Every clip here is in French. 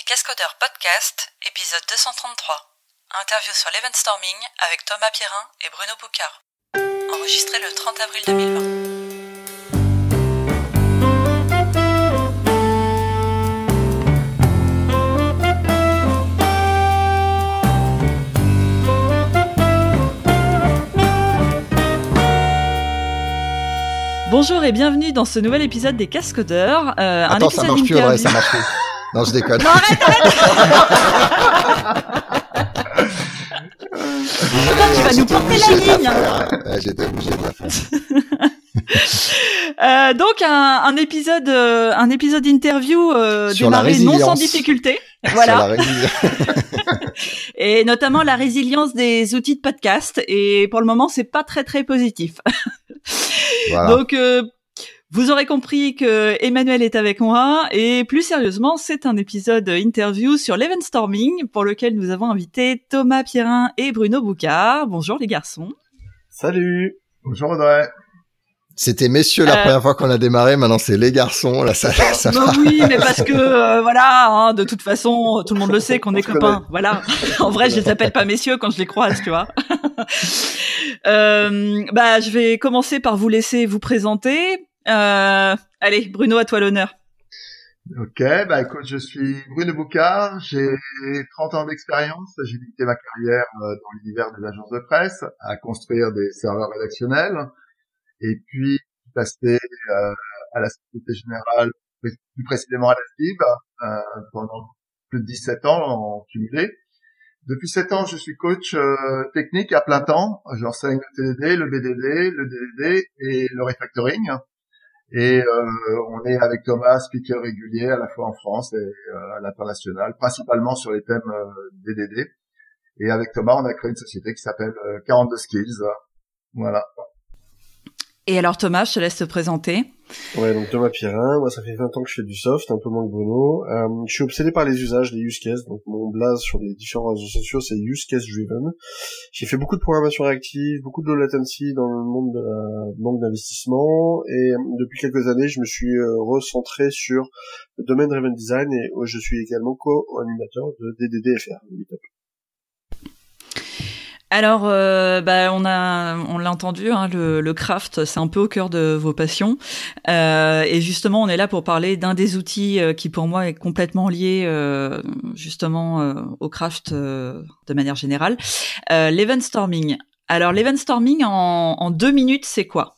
Cascodeurs Podcast, épisode 233. Interview sur l'event storming avec Thomas Pierrin et Bruno Boucard. Enregistré le 30 avril 2020. Bonjour et bienvenue dans ce nouvel épisode des Cascodeurs. Attends, ça marche plus, ouais, ça marche plus. Non, je déconne. Non, arrête. Putain, tu vas nous porter la ligne. J'étais obligé de la faire. Donc un épisode interview sur démarré non sans difficulté. Voilà. Et notamment la résilience des outils de podcast. Et pour le moment, c'est pas très très positif. Voilà. Donc vous aurez compris que Emmanuel est avec moi et plus sérieusement, c'est un épisode interview sur l'event storming pour lequel nous avons invité Thomas Pierrin et Bruno Boucard. Bonjour les garçons. Salut. Bonjour Audrey. C'était messieurs la première fois qu'on a démarré, maintenant c'est les garçons. Là, ça bah oui, mais parce que voilà, hein, de toute façon, tout le monde le sait qu'on est copains. Voilà. En vrai, je les appelle pas messieurs quand je les croise, tu vois. Je vais commencer par vous laisser vous présenter. Allez, Bruno, à toi l'honneur. Ok, écoute, je suis Bruno Boucard, j'ai 30 ans d'expérience, j'ai débuté ma carrière dans l'univers des agences de presse, à construire des serveurs rédactionnels, et puis passé à la Société Générale, plus précisément à la SBIB, pendant plus de 17 ans en cumulé. Depuis 7 ans, je suis coach technique à plein temps, j'enseigne le TDD, le BDD, le DDD et le refactoring. Et on est avec Thomas speaker régulier à la fois en France et à l'international, principalement sur les thèmes DDD. Et avec Thomas, on a créé une société qui s'appelle 42 Skills. Voilà. Et alors Thomas, je te laisse te présenter. Ouais, donc Thomas Pierrin, moi ça fait 20 ans que je fais du soft, un peu moins que Bruno. Je suis obsédé par les usages, les use cases, donc mon blaze sur les différents réseaux sociaux c'est use case driven. J'ai fait beaucoup de programmation réactive, beaucoup de low latency dans le monde de la banque d'investissement, et depuis quelques années je me suis recentré sur le domaine driven design, et je suis également co-animateur de DDDFR, le meetup. Alors, on l'a entendu, hein, le craft, c'est un peu au cœur de vos passions. Et justement, on est là pour parler d'un des outils qui, pour moi, est complètement lié, au craft de manière générale. L'event storming. Alors, l'event storming, en 2 minutes, c'est quoi?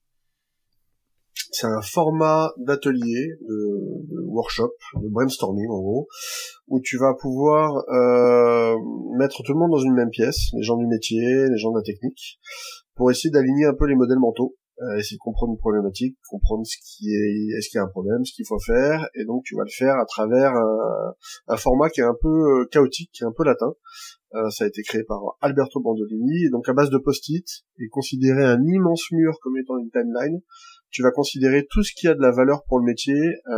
C'est un format d'atelier, de workshop, de brainstorming en gros, où tu vas pouvoir mettre tout le monde dans une même pièce, les gens du métier, les gens de la technique, pour essayer d'aligner un peu les modèles mentaux, essayer de comprendre une problématique, comprendre est-ce qu'il y a un problème, ce qu'il faut faire, et donc tu vas le faire à travers un format qui est un peu chaotique, qui est un peu latin. Ça a été créé par Alberto Bandolini, et donc à base de post-it, et considérer un immense mur comme étant une timeline. Tu vas considérer tout ce qui a de la valeur pour le métier,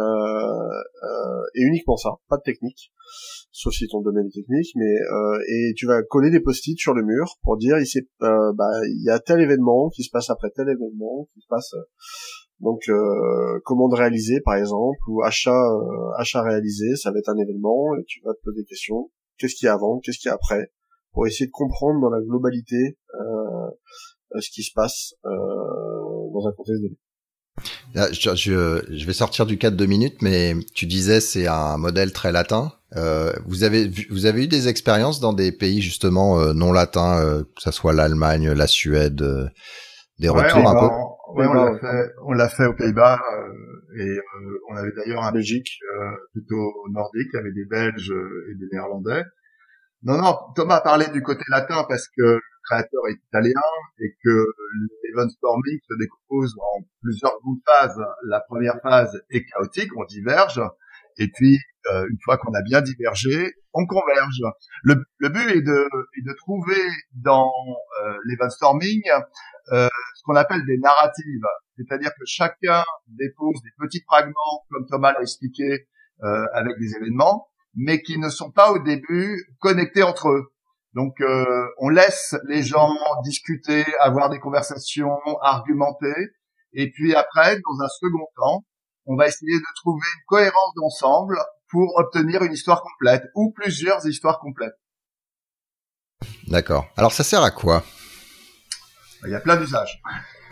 et uniquement ça, pas de technique, sauf si ton domaine est technique, mais et tu vas coller des post-it sur le mur pour dire il y a tel événement qui se passe après tel événement qui se passe, donc commande réalisée par exemple, ou achat réalisé, ça va être un événement, et tu vas te poser des questions, qu'est-ce qu'il y a avant, qu'est-ce qu'il y a après, pour essayer de comprendre dans la globalité ce qui se passe dans un contexte donné. Là, je vais sortir du cadre 2 minutes, mais tu disais c'est un modèle très latin. Vous avez eu des expériences dans des pays justement non latins, que ça soit l'Allemagne, la Suède, des retours un peu. Ouais, on l'a fait aux Pays-Bas et on avait d'ailleurs un Belgique plutôt nordique avec des Belges et des Néerlandais. Non, Thomas a parlé du côté latin parce que le créateur est italien et que l'event storming se décompose en plusieurs grandes phases. La première phase est chaotique, on diverge, et puis une fois qu'on a bien divergé, on converge. Le but est de trouver dans l'event storming ce qu'on appelle des narratives, c'est-à-dire que chacun dépose des petits fragments, comme Thomas l'a expliqué, avec des événements, mais qui ne sont pas au début connectés entre eux. Donc on laisse les gens discuter, avoir des conversations, argumenter, et puis après, dans un second temps, on va essayer de trouver une cohérence d'ensemble pour obtenir une histoire complète ou plusieurs histoires complètes. D'accord. Alors ça sert à quoi? Il y a plein d'usages.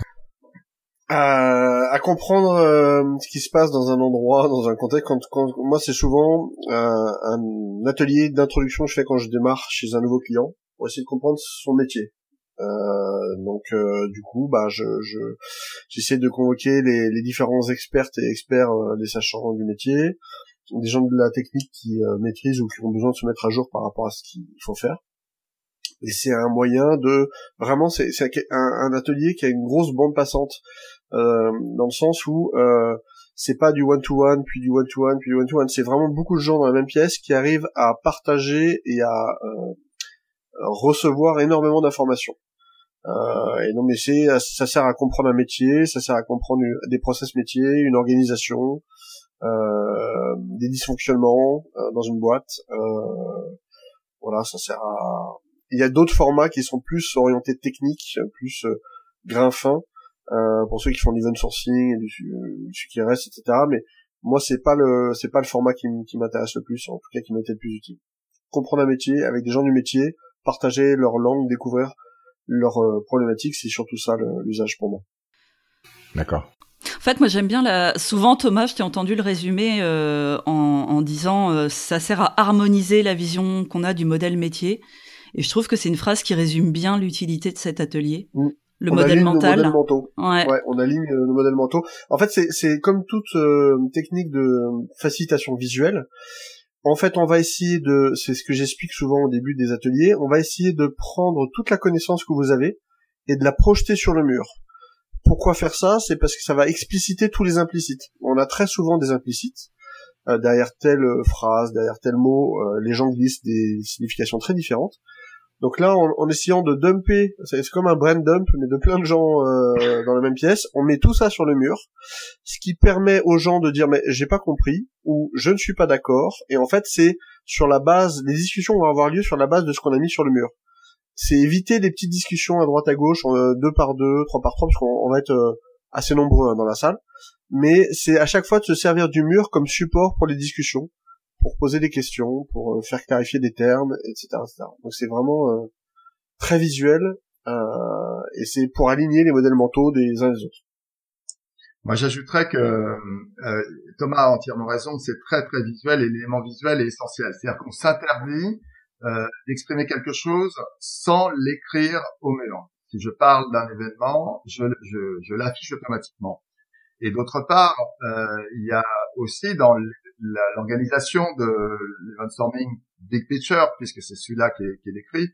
À comprendre ce qui se passe dans un endroit, dans un contexte. Quand moi, c'est souvent un atelier d'introduction que je fais quand je démarre chez un nouveau client pour essayer de comprendre son métier. Donc du coup, j'essaie de convoquer les différents expertes et experts des sachants du métier, des gens de la technique qui maîtrisent ou qui ont besoin de se mettre à jour par rapport à ce qu'il faut faire. Et c'est un moyen de vraiment, c'est un atelier qui a une grosse bande passante dans le sens où c'est pas du one-to-one, puis du one-to-one, puis du one-to-one. C'est vraiment beaucoup de gens dans la même pièce qui arrivent à partager et à recevoir énormément d'informations. Et non, mais ça sert à comprendre un métier, ça sert à comprendre des process métiers, une organisation, des dysfonctionnements dans une boîte. Voilà, ça sert à... Il y a d'autres formats qui sont plus orientés techniques, plus grain fin, pour ceux qui font l'event sourcing et du QRS, etc. Mais moi, c'est pas le format qui m'intéresse le plus, en tout cas qui m'a été le plus utile. Comprendre un métier avec des gens du métier, partager leur langue, découvrir leurs problématiques, c'est surtout ça l'usage pour moi. D'accord. En fait, moi, j'aime bien souvent, Thomas, je t'ai entendu le résumer en disant ça sert à harmoniser la vision qu'on a du modèle métier. Et je trouve que c'est une phrase qui résume bien l'utilité de cet atelier. Le modèle mental. Nos modèles mentaux. Ouais, on aligne nos modèles mentaux. En fait, c'est comme toute technique de facilitation visuelle. En fait, on va essayer c'est ce que j'explique souvent au début des ateliers, on va essayer de prendre toute la connaissance que vous avez et de la projeter sur le mur. Pourquoi faire ça? C'est parce que ça va expliciter tous les implicites. On a très souvent des implicites. Derrière telle phrase, derrière tel mot, les gens glissent des significations très différentes. Donc là, en essayant de dumper, c'est comme un brain dump, mais de plein de gens dans la même pièce, on met tout ça sur le mur, ce qui permet aux gens de dire « mais j'ai pas compris » ou « je ne suis pas d'accord », et en fait, c'est sur la base, les discussions vont avoir lieu sur la base de ce qu'on a mis sur le mur. C'est éviter des petites discussions à droite à gauche, 2 par 2, 3 par 3, parce qu'on va être assez nombreux dans la salle, mais c'est à chaque fois de se servir du mur comme support pour les discussions, pour poser des questions, pour faire clarifier des termes, etc., etc. Donc c'est vraiment très visuel, et c'est pour aligner les modèles mentaux des uns et des autres. Moi, j'ajouterais que Thomas a entièrement raison, c'est très très visuel et l'élément visuel est essentiel. C'est-à-dire qu'on s'interdit d'exprimer quelque chose sans l'écrire au mur. Si je parle d'un événement, je l'affiche automatiquement. Et d'autre part, il y a aussi dans l'organisation de l'eventstorming Big Picture, puisque c'est celui-là qui est décrit,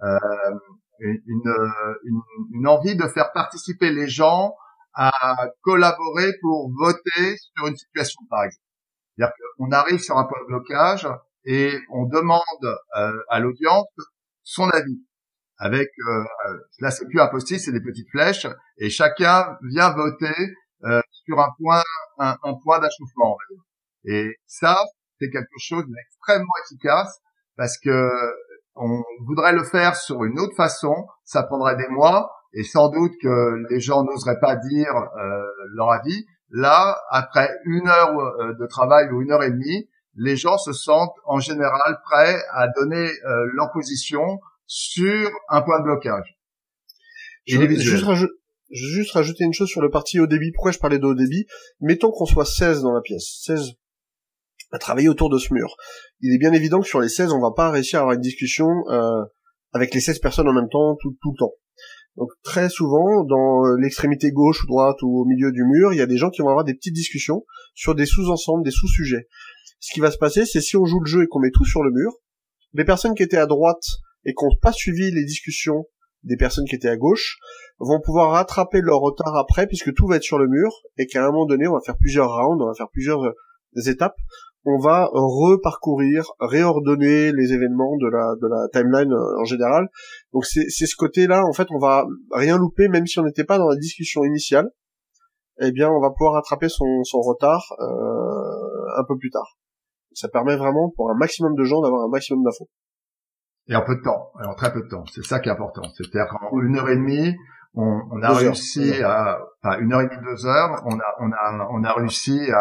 une envie de faire participer les gens à collaborer pour voter sur une situation, par exemple. C'est-à-dire qu'on arrive sur un point de blocage et on demande à l'audience son avis. Avec là, c'est plus un post-it, c'est des petites flèches, et chacun vient voter sur un point d'achoppement, on va dire. Et ça, c'est quelque chose d'extrêmement efficace parce que on voudrait le faire sur une autre façon, ça prendrait des mois et sans doute que les gens n'oseraient pas dire leur avis. Là, après 1 heure de travail ou 1 heure et demie, les gens se sentent en général prêts à donner leur position sur un point de blocage. Je vais juste rajouter une chose sur le parti haut débit. Pourquoi je parlais de haut débit? Mettons qu'on soit 16 dans la pièce, 16 à travailler autour de ce mur. Il est bien évident que sur les 16, on va pas réussir à avoir une discussion avec les 16 personnes en même temps, tout le temps. Donc très souvent, dans l'extrémité gauche ou droite ou au milieu du mur, il y a des gens qui vont avoir des petites discussions sur des sous-ensembles, des sous-sujets. Ce qui va se passer, c'est si on joue le jeu et qu'on met tout sur le mur, les personnes qui étaient à droite et qui n'ont pas suivi les discussions des personnes qui étaient à gauche vont pouvoir rattraper leur retard après, puisque tout va être sur le mur, et qu'à un moment donné, on va faire plusieurs rounds, on va faire plusieurs étapes, on va reparcourir, réordonner les événements de la timeline en général. Donc c'est ce côté-là, en fait, on va rien louper, même si on n'était pas dans la discussion initiale, eh bien, on va pouvoir rattraper son retard un peu plus tard. Ça permet vraiment, pour un maximum de gens, d'avoir un maximum d'infos. Et en peu de temps, en très peu de temps. C'est ça qui est important. C'est-à-dire qu'en 1 heure et demie, on a réussi à, enfin 1 heure et demie, 2 heures, on a réussi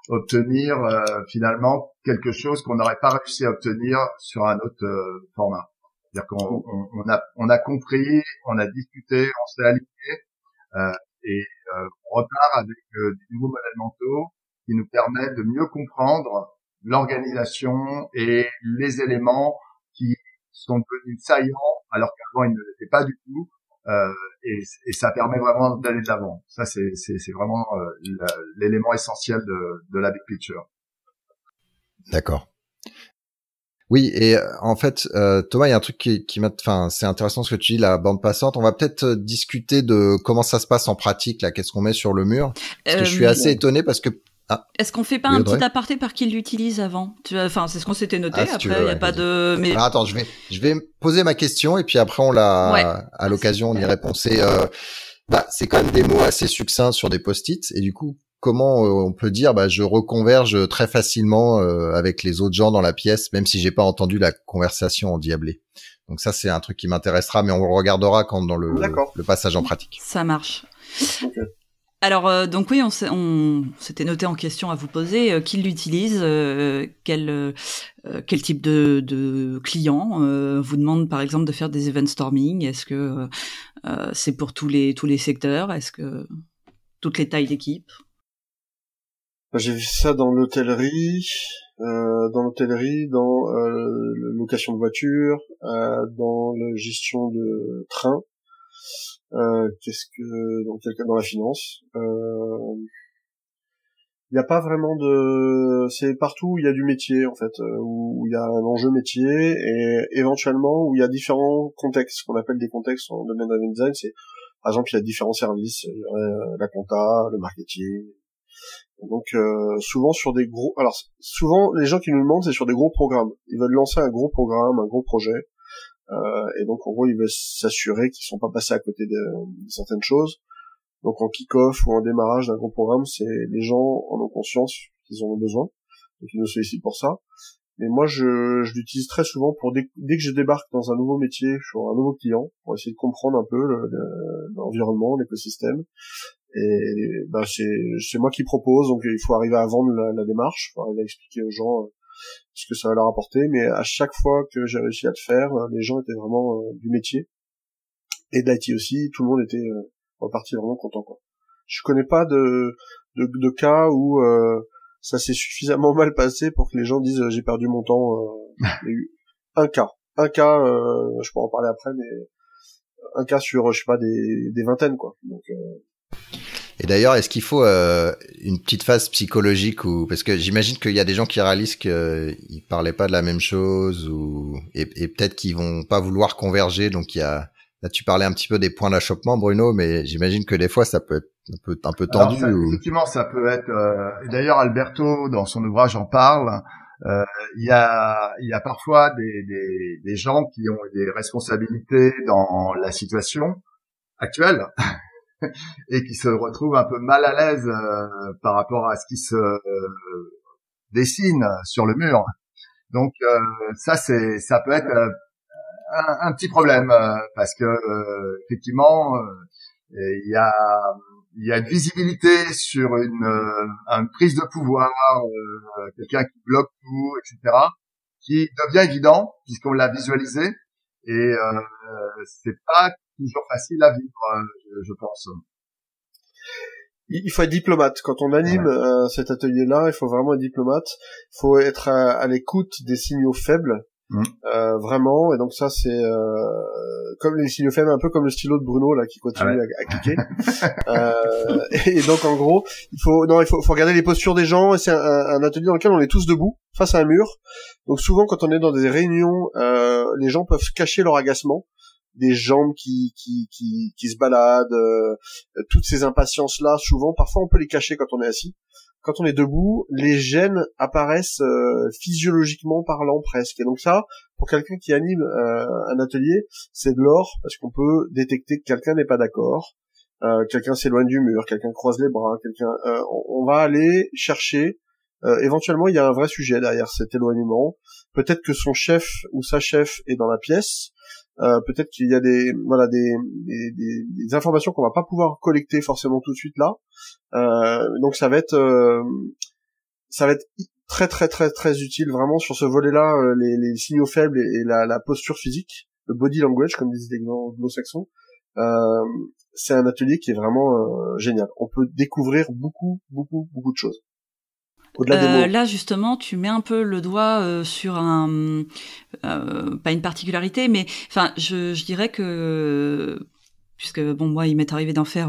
obtenir finalement quelque chose qu'on n'aurait pas réussi à obtenir sur un autre format. C'est-à-dire qu'on a compris, on a discuté, on s'est aligné et on repart avec des nouveaux modèles mentaux qui nous permettent de mieux comprendre l'organisation et les éléments qui sont devenus saillants alors qu'avant ils ne l'étaient pas du tout. Et ça permet vraiment d'aller de l'avant. Ça, c'est vraiment l'élément essentiel de la big picture. D'accord. Oui, et en fait, Thomas, il y a un truc qui m'a, enfin, c'est intéressant ce que tu dis, la bande passante. On va peut-être discuter de comment ça se passe en pratique, là, qu'est-ce qu'on met sur le mur. Parce que je suis assez étonné parce que est-ce qu'on fait pas un petit aparté par qui l'utilise avant? Enfin, c'est ce qu'on s'était noté. Si après, il y a pas de. Mais alors, attends, je vais poser ma question et puis après on l'a à l'occasion on y répond. C'est quand même des mots assez succincts sur des post-it et du coup comment on peut dire je reconverge très facilement avec les autres gens dans la pièce même si j'ai pas entendu la conversation endiablée. Donc ça c'est un truc qui m'intéressera mais on le regardera quand dans le passage en pratique. Ça marche. Okay. Alors donc oui, on s'était noté en question à vous poser qui l'utilise, quel type de client vous demande par exemple de faire des event storming. Est-ce que c'est pour tous les secteurs? Est-ce que toutes les tailles d'équipe? J'ai vu ça dans l'hôtellerie, dans la location de voitures, dans la gestion de trains. Dans la finance, il n'y a pas vraiment c'est partout où il y a du métier en fait, où il y a un enjeu métier et éventuellement où il y a différents contextes, qu'on appelle des contextes en domaine de design. C'est par exemple il y a différents services, il y aurait la compta, le marketing. Donc souvent sur des gros, alors souvent les gens qui nous demandent c'est sur des gros programmes. Ils veulent lancer un gros programme, un gros projet. Et donc en gros ils veulent s'assurer qu'ils sont pas passés à côté de certaines choses. Donc en kick-off ou en démarrage d'un gros programme, c'est les gens en ont conscience qu'ils en ont besoin, donc ils nous sollicitent pour ça. Mais moi je l'utilise très souvent pour dès que je débarque dans un nouveau métier, sur un nouveau client, pour essayer de comprendre un peu l'environnement, l'écosystème. Et c'est moi qui propose, donc il faut arriver à vendre la démarche, il faut arriver à expliquer aux gens ce que ça va leur apporter, mais à chaque fois que j'ai réussi à le faire, les gens étaient vraiment du métier et de l'IT aussi, tout le monde était reparti vraiment content quoi. Je connais pas de cas où ça s'est suffisamment mal passé pour que les gens disent j'ai perdu mon temps. Il y a eu un cas, je pourrais en parler après, mais un cas sur je sais pas des vingtaines quoi. Donc Et d'ailleurs, est-ce qu'il faut une petite phase psychologique ou parce que j'imagine qu'il y a des gens qui réalisent qu'ils parlaient pas de la même chose et peut-être qu'ils vont pas vouloir converger. Donc là tu parlais un petit peu des points d'achoppement, Bruno, mais j'imagine que des fois ça peut être un peu tendu. Effectivement, ça peut être. Et d'ailleurs, Alberto dans son ouvrage en parle. Il y a parfois des gens qui ont des responsabilités dans la situation actuelle. Et qui se retrouvent un peu mal à l'aise par rapport à ce qui se dessine sur le mur. Donc ça peut être un petit problème parce que effectivement il y a une visibilité sur une prise de pouvoir, quelqu'un qui bloque tout, etc., qui devient évident puisqu'on l'a visualisé et c'est pas toujours facile à vivre, je pense. Il faut être diplomate. Quand on anime cet atelier-là, il faut vraiment être diplomate. Il faut être à l'écoute des signaux faibles, vraiment. Et donc ça, c'est comme les signaux faibles, un peu comme le stylo de Bruno là qui continue à cliquer. Et donc en gros, il faut regarder les postures des gens. Et c'est un atelier dans lequel on est tous debout face à un mur. Donc souvent, quand on est dans des réunions, les gens peuvent cacher leur agacement. Des jambes qui se baladent, toutes ces impatiences là, souvent, parfois on peut les cacher quand on est assis. Quand on est debout, les gènes apparaissent physiologiquement parlant presque. Et donc ça, pour quelqu'un qui anime un atelier, c'est de l'or parce qu'on peut détecter que quelqu'un n'est pas d'accord, quelqu'un s'éloigne du mur, quelqu'un croise les bras, on va aller chercher. Éventuellement, il y a un vrai sujet derrière cet éloignement. Peut-être que son chef ou sa chef est dans la pièce. Peut-être qu'il y a des informations qu'on va pas pouvoir collecter forcément tout de suite là. Donc ça va être ça va être très très très très utile vraiment sur ce volet-là, les signaux faibles et la posture physique, le body language comme disent les anglo-saxons. C'est un atelier qui est vraiment génial. On peut découvrir beaucoup de choses. Au-delà des mots. Là justement, tu mets un peu le doigt sur un pas une particularité, mais enfin je dirais que puisque bon moi il m'est arrivé d'en faire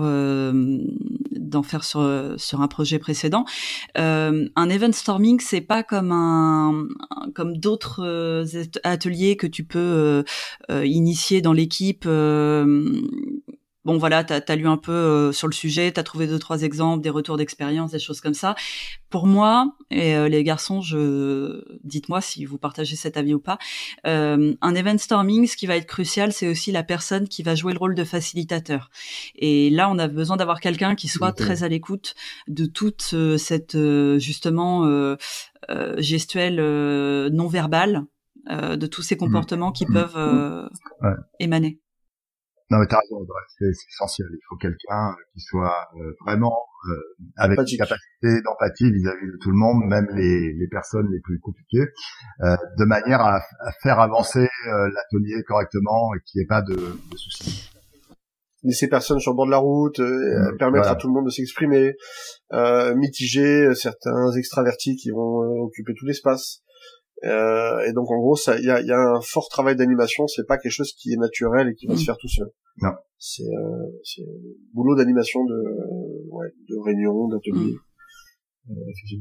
sur un projet précédent. Un event storming, c'est pas comme d'autres ateliers que tu peux initier dans l'équipe. Bon voilà, t'as lu un peu sur le sujet, t'as trouvé 2-3 exemples, des retours d'expérience, des choses comme ça. Pour moi, et les garçons, dites-moi si vous partagez cet avis ou pas, un event storming, ce qui va être crucial, c'est aussi la personne qui va jouer le rôle de facilitateur. Et là, on a besoin d'avoir quelqu'un qui soit très à l'écoute de toute cette justement gestuelle non verbale, de tous ces comportements qui peuvent émaner. Non, mais t'as raison, c'est essentiel. Il faut quelqu'un qui soit vraiment avec une capacité d'empathie vis-à-vis de tout le monde, même les personnes les plus compliquées, de manière à faire avancer l'atelier correctement et qu'il n'y ait pas de soucis. Laisser personne sur le bord de la route, permettre à tout le monde de s'exprimer, mitiger certains extravertis qui vont occuper tout l'espace. Et donc en gros, il y a un fort travail d'animation. C'est pas quelque chose qui est naturel et qui va se faire tout seul. Non. C'est boulot d'animation de réunion, d'atelier. Effectivement.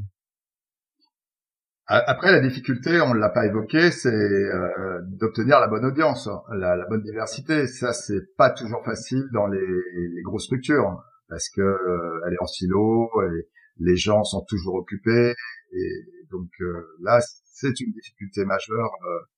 Après, la difficulté, on l'a pas évoqué, c'est d'obtenir la bonne audience, la bonne diversité. Ça, c'est pas toujours facile dans les grosses structures parce que elle est en silo et les gens sont toujours occupés et donc là, c'est une difficulté majeure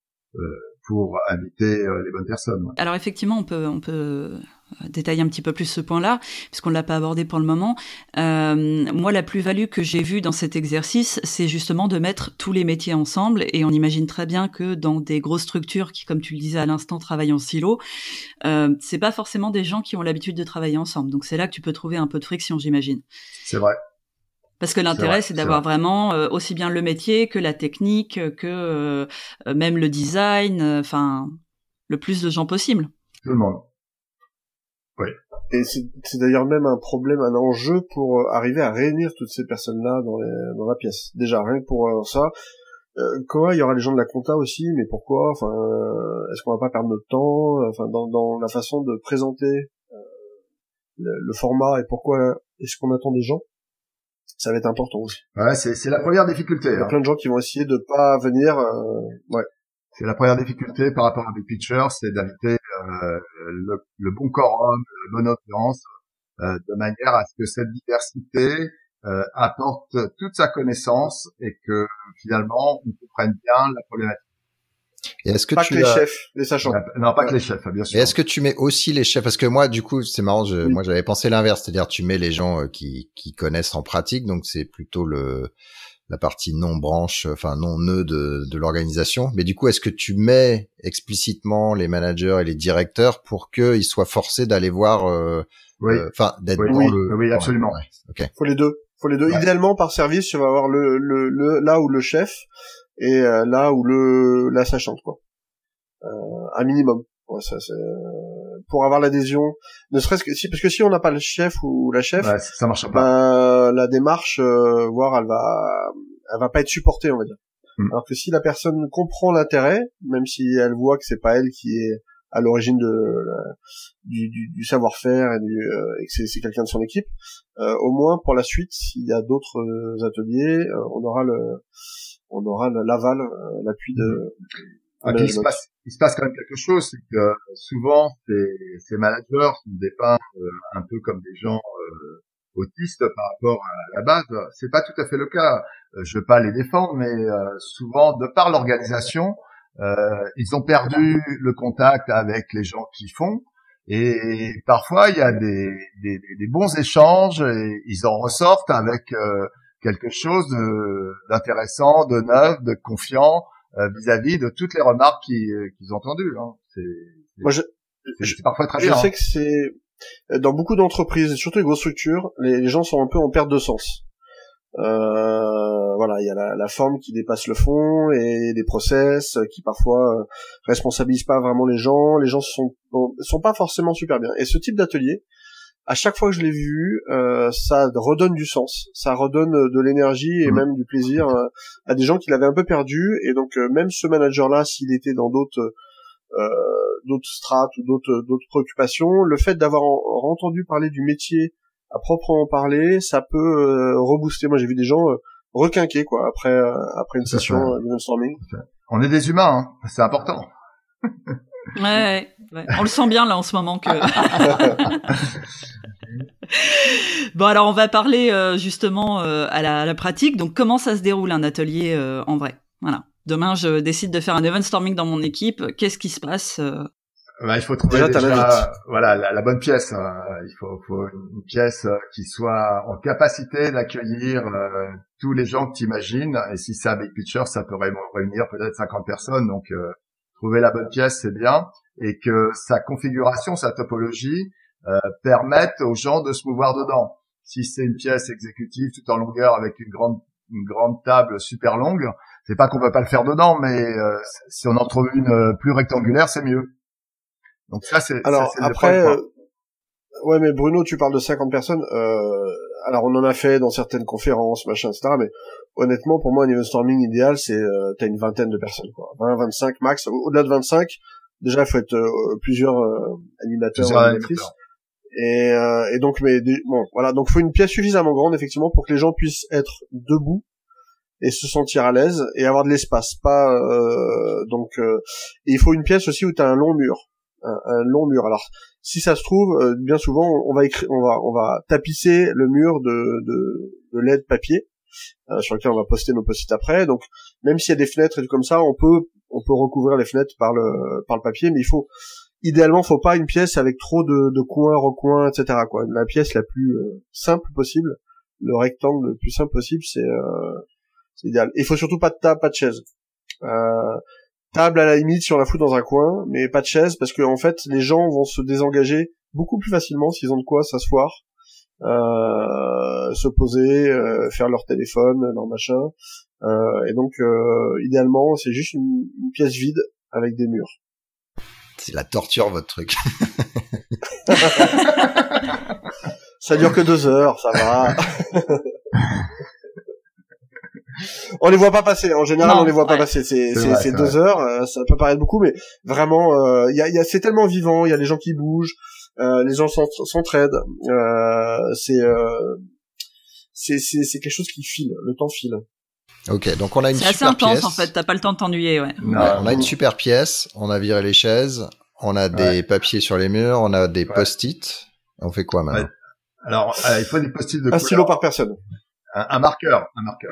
pour inviter les bonnes personnes. Alors effectivement, on peut détailler un petit peu plus ce point-là, puisqu'on l'a pas abordé pour le moment. Moi, la plus-value que j'ai vue dans cet exercice, c'est justement de mettre tous les métiers ensemble, et on imagine très bien que dans des grosses structures qui, comme tu le disais à l'instant, travaillent en silo, c'est pas forcément des gens qui ont l'habitude de travailler ensemble. Donc c'est là que tu peux trouver un peu de friction, j'imagine. C'est vrai. Parce que l'intérêt, c'est d'avoir vraiment aussi bien le métier que la technique, que même le design, enfin, le plus de gens possible. Tout le monde. Oui. Et c'est d'ailleurs même un problème, un enjeu pour arriver à réunir toutes ces personnes-là dans la pièce. Déjà, rien que pour ça. Quoi, il y aura les gens de la compta aussi, mais pourquoi? Enfin, est-ce qu'on va pas perdre notre temps? Enfin, dans la façon de présenter le format et pourquoi est-ce qu'on attend des gens? Ça va être important aussi. Ouais, c'est la première difficulté. Il y a plein de gens qui vont essayer de pas venir. Ouais. C'est la première difficulté par rapport à Big Picture, c'est d'inviter le bon quorum, la bonne audience, de manière à ce que cette diversité apporte toute sa connaissance et que finalement on comprenne bien la problématique. Et est-ce que pas que les chefs, les sachants. Non, pas que les chefs, bien sûr. Et est-ce que tu mets aussi les chefs? Parce que moi, du coup, c'est marrant. Moi, j'avais pensé l'inverse, c'est-à-dire tu mets les gens qui connaissent en pratique, donc c'est plutôt la partie non branche, enfin non nœud de l'organisation. Mais du coup, est-ce que tu mets explicitement les managers et les directeurs pour qu'ils soient forcés d'aller voir, enfin d'être dans le. Oui, absolument. Ouais, okay. Faut les deux. Ouais. Idéalement, par service, tu vas avoir le là où le chef. Et là où la sachante quoi, un minimum. Ouais, ça c'est pour avoir l'adhésion, ne serait-ce que parce que si on n'a pas le chef ou la chef, ça marche pas. La démarche, voire elle va pas être supportée, on va dire. Alors que si la personne comprend l'intérêt, même si elle voit que c'est pas elle qui est à l'origine du savoir-faire et que c'est quelqu'un de son équipe, au moins pour la suite, s'il y a d'autres ateliers, on aura l'aval, l'appui de... il se passe quand même quelque chose, c'est que souvent ces managers sont dépeints un peu comme des gens autistes par rapport à la base. C'est pas tout à fait le cas. Je veux pas les défendre, mais souvent, de par l'organisation, ils ont perdu le contact avec les gens qui font. Et parfois, il y a des bons échanges et ils en ressortent avec quelque chose d'intéressant, de neuf, de confiant vis-à-vis de toutes les remarques qu'ils ont entendues. Hein. C'est parfois très bien. Je sais que c'est dans beaucoup d'entreprises, surtout les grosses structures, les gens sont un peu en perte de sens. Voilà, il y a la forme qui dépasse le fond et des process qui parfois responsabilisent pas vraiment les gens sont pas forcément super bien. Et ce type d'atelier, à chaque fois que je l'ai vu, ça redonne du sens, ça redonne de l'énergie et même du plaisir à des gens qui l'avaient un peu perdu. Et donc même ce manager-là, s'il était dans d'autres strates ou d'autres préoccupations, le fait d'avoir entendu parler du métier à proprement parler, ça peut rebooster. Moi, j'ai vu des gens requinquer quoi après une session de brainstorming. On est des humains, hein. C'est important. Ouais. On le sent bien là en ce moment que. Bon, alors on va parler justement à la pratique. Donc comment ça se déroule un atelier en vrai? Voilà. Demain, je décide de faire un event storming dans mon équipe. Qu'est-ce qui se passe? Il faut trouver déjà voilà la bonne pièce. Il faut une pièce qui soit en capacité d'accueillir tous les gens que tu imagines. Et si c'est un big picture, ça peut réunir peut-être 50 personnes. Donc trouver la bonne pièce, c'est bien, et que sa configuration, sa topologie permette aux gens de se mouvoir dedans. Si c'est une pièce exécutive tout en longueur avec une grande table super longue, c'est pas qu'on peut pas le faire dedans, mais si on en trouve une plus rectangulaire, c'est mieux. Donc ça, c'est après, ouais, mais Bruno, tu parles de 50 personnes. Alors on en a fait dans certaines conférences, machin, etc. Mais honnêtement, pour moi, un event storming idéal, c'est t'as une vingtaine de personnes, quoi. 20, 25 max. Au-delà de 25, déjà, il faut être plusieurs animateurs, animatrices. Et donc, bon, voilà. Donc, il faut une pièce suffisamment grande, effectivement, pour que les gens puissent être debout et se sentir à l'aise et avoir de l'espace. Et il faut une pièce aussi où t'as un long mur. Un long mur. Alors, si ça se trouve, bien souvent, on va tapisser le mur de LED papier sur lequel on va poster nos post-it après. Donc, même s'il y a des fenêtres et tout comme ça, on peut recouvrir les fenêtres par le papier, mais idéalement, faut pas une pièce avec trop de coins, recoins, etc. quoi. La pièce la plus simple possible, le rectangle le plus simple possible, c'est idéal. Et il faut surtout pas de table, pas de chaise. Table à la limite si on la fout dans un coin, mais pas de chaise, parce que en fait les gens vont se désengager beaucoup plus facilement s'ils ont de quoi s'asseoir, se poser, faire leur téléphone, leur machin, et donc idéalement c'est juste une pièce vide avec des murs. C'est la torture votre truc. Ça dure que 2 heures, ça va. On les voit pas passer. En général, on les voit pas passer. C'est 2 heures. Ça peut paraître beaucoup, mais vraiment, c'est tellement vivant. Il y a les gens qui bougent, les gens s'entraident. C'est quelque chose qui file. Le temps file. Ok, donc on a une super pièce. C'est assez intense en fait. T'as pas le temps de t'ennuyer, ouais. On a une super pièce. On a viré les chaises. On a des papiers sur les murs. On a des post-it. On fait quoi maintenant? Alors, il faut des post-it de un stylo par personne. Un marqueur.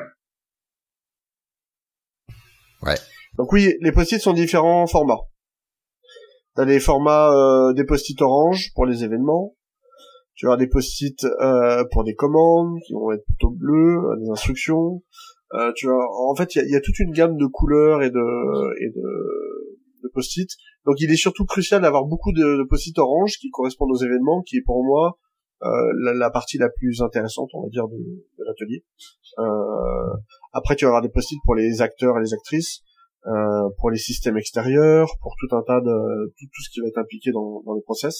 Ouais. Donc oui, les post-it sont différents formats. T'as des formats des post-it orange pour les événements. Tu vas avoir des post-it pour des commandes qui vont être plutôt bleus, des instructions. En fait, il y a toute une gamme de couleurs et de post-it. Donc il est surtout crucial d'avoir beaucoup de post-it orange qui correspondent aux événements, qui est pour moi la partie la plus intéressante, on va dire, de l'atelier. Après, tu vas avoir des post-it pour les acteurs et les actrices, pour les systèmes extérieurs, pour tout un tas de tout ce qui va être impliqué dans les process.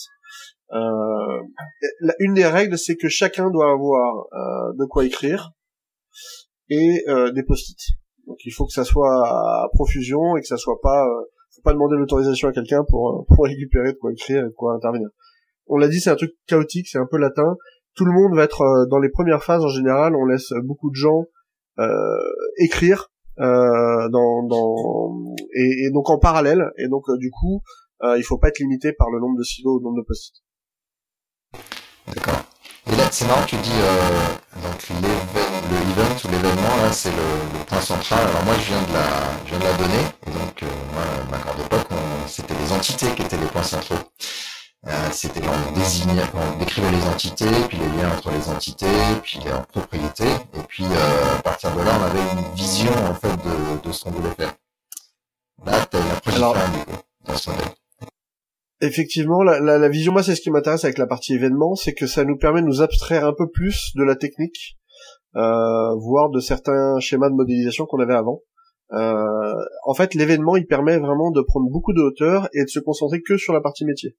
Une des règles, c'est que chacun doit avoir de quoi écrire et des post-it. Donc il faut que ça soit à profusion et que ça soit pas faut pas demander l'autorisation à quelqu'un pour récupérer de quoi écrire et de quoi intervenir. On l'a dit, c'est un truc chaotique, c'est un peu latin. Tout le monde va être dans les premières phases en général, on laisse beaucoup de gens écrire et donc en parallèle, et donc du coup il faut pas être limité par le nombre de silos ou le nombre de post-it. D'accord. Et là, c'est marrant, tu dis donc l'event ou l'événement là, c'est le point central. Alors moi, je viens de la donner, et donc moi, ma grande époque, c'était les entités qui étaient les points centraux. C'était quand on décrivait les entités, puis les liens entre les entités, puis les propriétés, et puis à partir de là, on avait une vision en fait de ce qu'on voulait faire. Là, t'as une approche différente du coup dans ce modèle. Effectivement, la vision, moi, c'est ce qui m'intéresse avec la partie événement, c'est que ça nous permet de nous abstraire un peu plus de la technique voire de certains schémas de modélisation qu'on avait avant. En fait, l'événement, il permet vraiment de prendre beaucoup de hauteur et de se concentrer que sur la partie métier.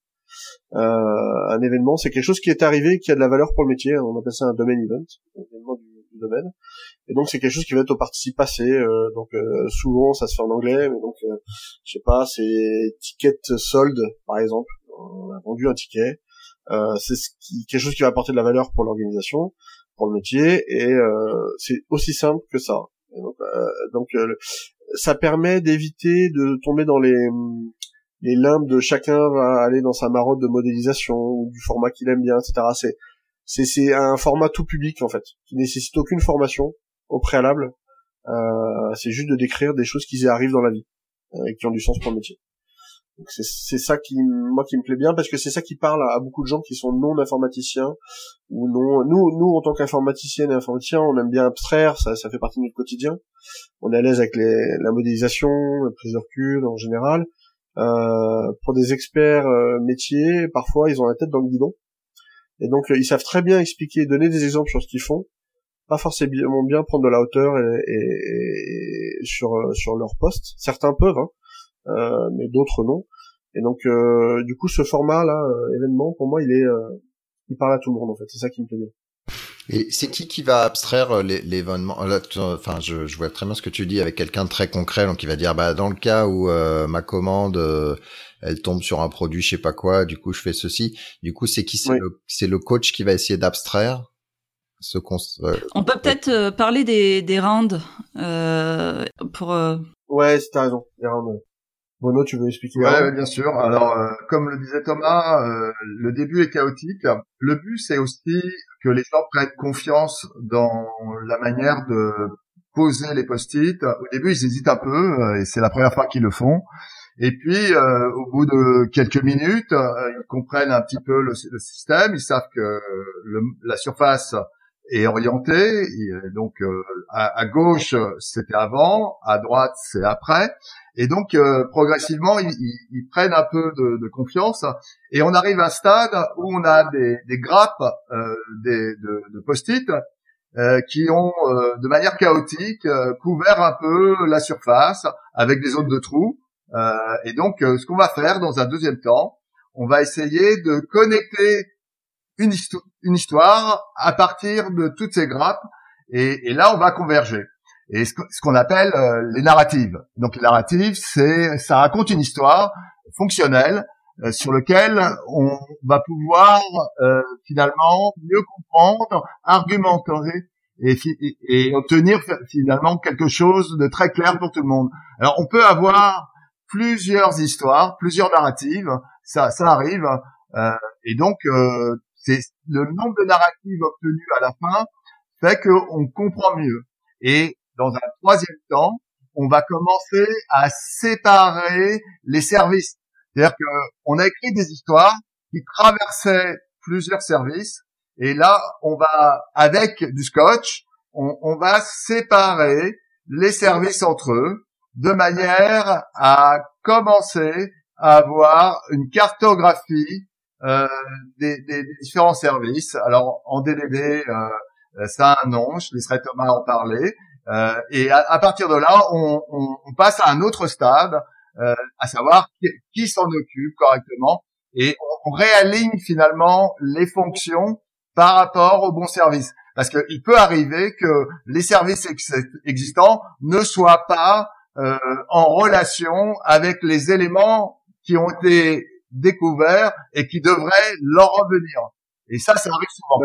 Un événement, c'est quelque chose qui est arrivé, qui a de la valeur pour le métier. On appelle ça un domain event, un événement du domaine. Et donc, c'est quelque chose qui va être au participe passé. Souvent, ça se fait en anglais, mais donc, je sais pas, c'est ticket sold, par exemple. On a vendu un ticket. C'est quelque chose qui va apporter de la valeur pour l'organisation, pour le métier, et c'est aussi simple que ça. Et donc, ça permet d'éviter de tomber dans les limbes de chacun va aller dans sa marotte de modélisation ou du format qu'il aime bien, etc. C'est un format tout public en fait, qui nécessite aucune formation au préalable. C'est juste de décrire des choses qui arrivent dans la vie et qui ont du sens pour le métier. Donc c'est ça qui me plaît bien, parce que c'est ça qui parle à beaucoup de gens qui sont non informaticiens ou non. Nous en tant qu'informaticiennes et informaticiens, on aime bien abstraire, ça fait partie de notre quotidien. On est à l'aise avec la modélisation, la prise de recul en général. Pour des experts métiers, parfois ils ont la tête dans le guidon, et donc ils savent très bien expliquer, donner des exemples sur ce qu'ils font, pas forcément bien prendre de la hauteur et sur leur poste. Certains peuvent, mais d'autres non. Et donc du coup ce format là événement, pour moi il parle à tout le monde en fait, c'est ça qui me plaît bien. Et c'est qui va abstraire l'événement? Là, enfin, je vois très bien ce que tu dis avec quelqu'un de très concret, donc il va dire, bah, dans le cas où ma commande, elle tombe sur un produit, je sais pas quoi, du coup je fais ceci. Du coup, c'est qui? C'est le coach qui va essayer d'abstraire On peut peut-être parler des rounds pour. Ouais, t'as raison. Les rounds. Bono, tu veux expliquer? Ouais, bien sûr. Alors, comme le disait Thomas, le début est chaotique. Le but, c'est aussi que les gens prennent confiance dans la manière de poser les post-it. Au début, ils hésitent un peu, et c'est la première fois qu'ils le font. Et puis, au bout de quelques minutes, ils comprennent un petit peu le système. Ils savent que la surface est orientée. Et donc, à gauche, c'était avant, à droite, c'est après. Et donc, progressivement, ils prennent un peu de confiance, et on arrive à un stade où on a des grappes de post-it qui ont, de manière chaotique, couvert un peu la surface avec des zones de trous. Et donc, ce qu'on va faire dans un deuxième temps, on va essayer de connecter une histoire à partir de toutes ces grappes, et là, on va converger. Et ce qu'on appelle les narratives. Donc les narratives, ça raconte une histoire fonctionnelle sur laquelle on va pouvoir finalement mieux comprendre, argumenter et obtenir finalement quelque chose de très clair pour tout le monde. Alors on peut avoir plusieurs histoires, plusieurs narratives, ça arrive, et donc c'est le nombre de narratives obtenues à la fin fait qu'on comprend mieux. Et dans un troisième temps, on va commencer à séparer les services. C'est-à-dire que on a écrit des histoires qui traversaient plusieurs services, et là, on va, avec du scotch, on va séparer les services entre eux, de manière à commencer à avoir une cartographie des différents services. Alors, en DDD, ça a un nom, je laisserai Thomas en parler. Et à partir de là, on passe à un autre stade, à savoir qui s'en occupe correctement, et on réaligne finalement les fonctions par rapport au bon service. Parce qu'il peut arriver que les services existants ne soient pas en relation avec les éléments qui ont été découverts et qui devraient leur revenir. Et ça arrive souvent.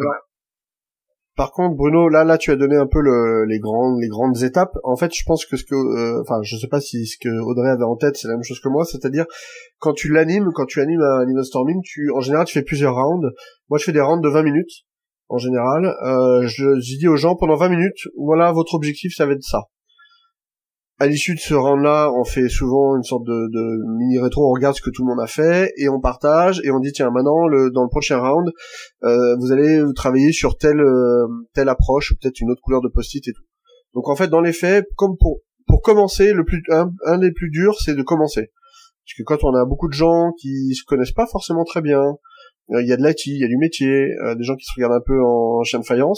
Par contre, Bruno, là, tu as donné un peu les grandes étapes. En fait, je pense que je sais pas si ce que Audrey avait en tête, c'est la même chose que moi, c'est-à-dire quand tu animes un event storming, en général, tu fais plusieurs rounds. Moi, je fais des rounds de 20 minutes en général. Je dis aux gens pendant 20 minutes, voilà, votre objectif, ça va être ça. À l'issue de ce round-là, on fait souvent une sorte de mini-rétro, on regarde ce que tout le monde a fait, et on partage, et on dit, tiens, maintenant, dans le prochain round, vous allez travailler sur telle approche, ou peut-être une autre couleur de post-it et tout. Donc en fait, dans les faits, comme pour commencer, un des plus durs, c'est de commencer. Parce que quand on a beaucoup de gens qui se connaissent pas forcément très bien, il y a de l'IT, il y a du métier, des gens qui se regardent un peu en chien de faïence,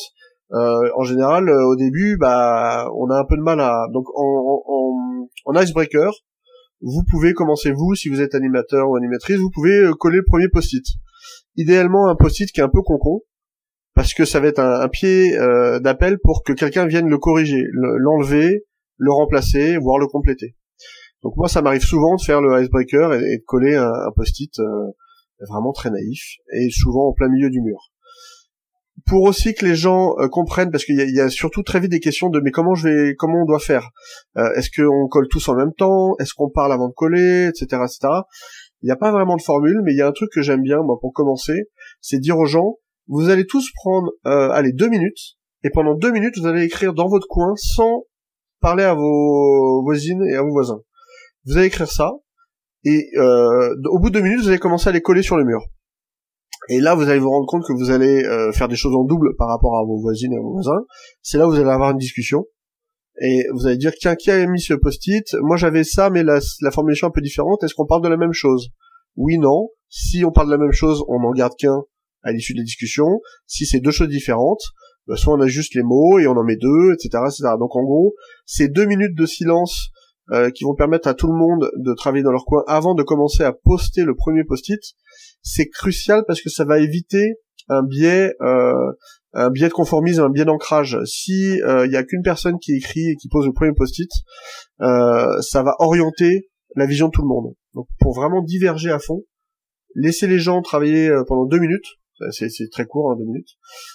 En général, au début, on a un peu de mal à... Donc, en icebreaker, vous pouvez commencer, vous, si vous êtes animateur ou animatrice, vous pouvez coller le premier post-it. Idéalement, un post-it qui est un peu concon, parce que ça va être un pied d'appel pour que quelqu'un vienne le corriger, l'enlever, le remplacer, voire le compléter. Donc moi, ça m'arrive souvent de faire le icebreaker et de coller un post-it vraiment très naïf, et souvent en plein milieu du mur. Pour aussi que les gens comprennent, parce qu'il y a surtout très vite des questions de mais comment on doit faire, est-ce qu'on colle tous en même temps, est-ce qu'on parle avant de coller, etc., etc. Il n'y a pas vraiment de formule, mais il y a un truc que j'aime bien, moi, pour commencer, c'est dire aux gens, vous allez tous prendre 2 minutes, et pendant 2 minutes, vous allez écrire dans votre coin sans parler à vos voisines et à vos voisins. Vous allez écrire ça, et au bout de 2 minutes, vous allez commencer à les coller sur le mur. Et là, vous allez vous rendre compte que vous allez faire des choses en double par rapport à vos voisines et à vos voisins. C'est là où vous allez avoir une discussion. Et vous allez dire, tiens, qui a mis ce post-it? Moi, j'avais ça, mais la formulation est un peu différente. Est-ce qu'on parle de la même chose? Oui, non. Si on parle de la même chose, on n'en garde qu'un à l'issue de la discussion. Si c'est 2 choses différentes, soit on ajuste les mots et on en met 2, etc., etc. Donc, en gros, c'est 2 minutes de silence qui vont permettre à tout le monde de travailler dans leur coin avant de commencer à poster le premier post-it. C'est crucial parce que ça va éviter un biais de conformisme, un biais d'ancrage. Si il y a qu'une personne qui écrit et qui pose le premier post-it, ça va orienter la vision de tout le monde. Donc pour vraiment diverger à fond, laissez les gens travailler pendant 2 minutes. C'est très court, hein, 2 minutes.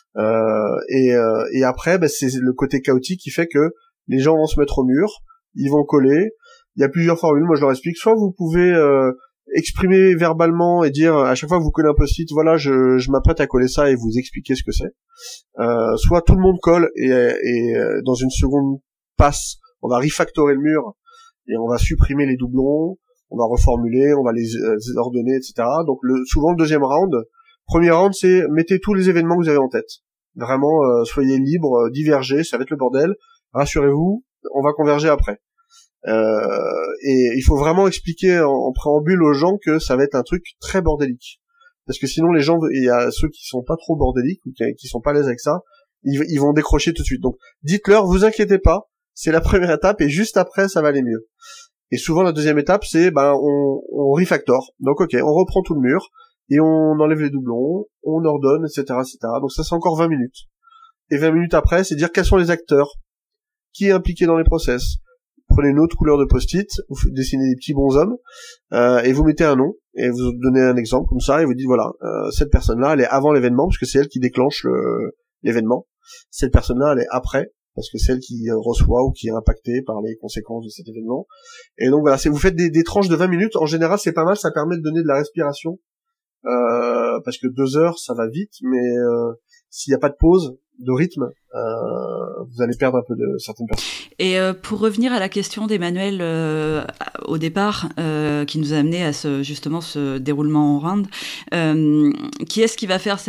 Et après, c'est le côté chaotique qui fait que les gens vont se mettre au mur, ils vont coller. Il y a plusieurs formules. Moi, je leur explique. Soit vous pouvez exprimer verbalement et dire à chaque fois que vous collez un post-it, voilà, je m'apprête à coller ça et vous expliquer ce que c'est. Soit tout le monde colle et dans une seconde passe, on va refactorer le mur et on va supprimer les doublons, on va reformuler, on va les ordonner, etc. Donc souvent le deuxième round, premier round, c'est mettez tous les événements que vous avez en tête. Vraiment, soyez libres, divergez, ça va être le bordel. Rassurez-vous, on va converger après. Et il faut vraiment expliquer en préambule aux gens que ça va être un truc très bordélique, parce que sinon les gens, il y a ceux qui sont pas trop bordéliques ou qui sont pas à l'aise avec ça, ils vont décrocher tout de suite. Donc dites-leur, vous inquiétez pas, c'est la première étape et juste après ça va aller mieux. Et souvent la deuxième étape c'est on refactor. Donc ok, on reprend tout le mur et on enlève les doublons, on ordonne, etc., etc. Donc ça c'est encore 20 minutes. Et 20 minutes après, c'est dire quels sont les acteurs, qui est impliqué dans les process. Prenez une autre couleur de post-it, vous dessinez des petits bonshommes, et vous mettez un nom, et vous donnez un exemple comme ça, et vous dites voilà, cette personne-là, elle est avant l'événement, parce que c'est elle qui déclenche l'événement. Cette personne-là, elle est après, parce que c'est elle qui reçoit ou qui est impactée par les conséquences de cet événement. Et donc voilà, vous faites des tranches de 20 minutes, en général c'est pas mal, ça permet de donner de la respiration, parce que 2 heures, ça va vite, mais s'il n'y a pas de pause, de rythme, vous allez perdre un peu de certaines personnes. Et pour revenir à la question d'Emmanuel au départ, qui nous a amené à ce déroulement en round, qui est-ce qui va faire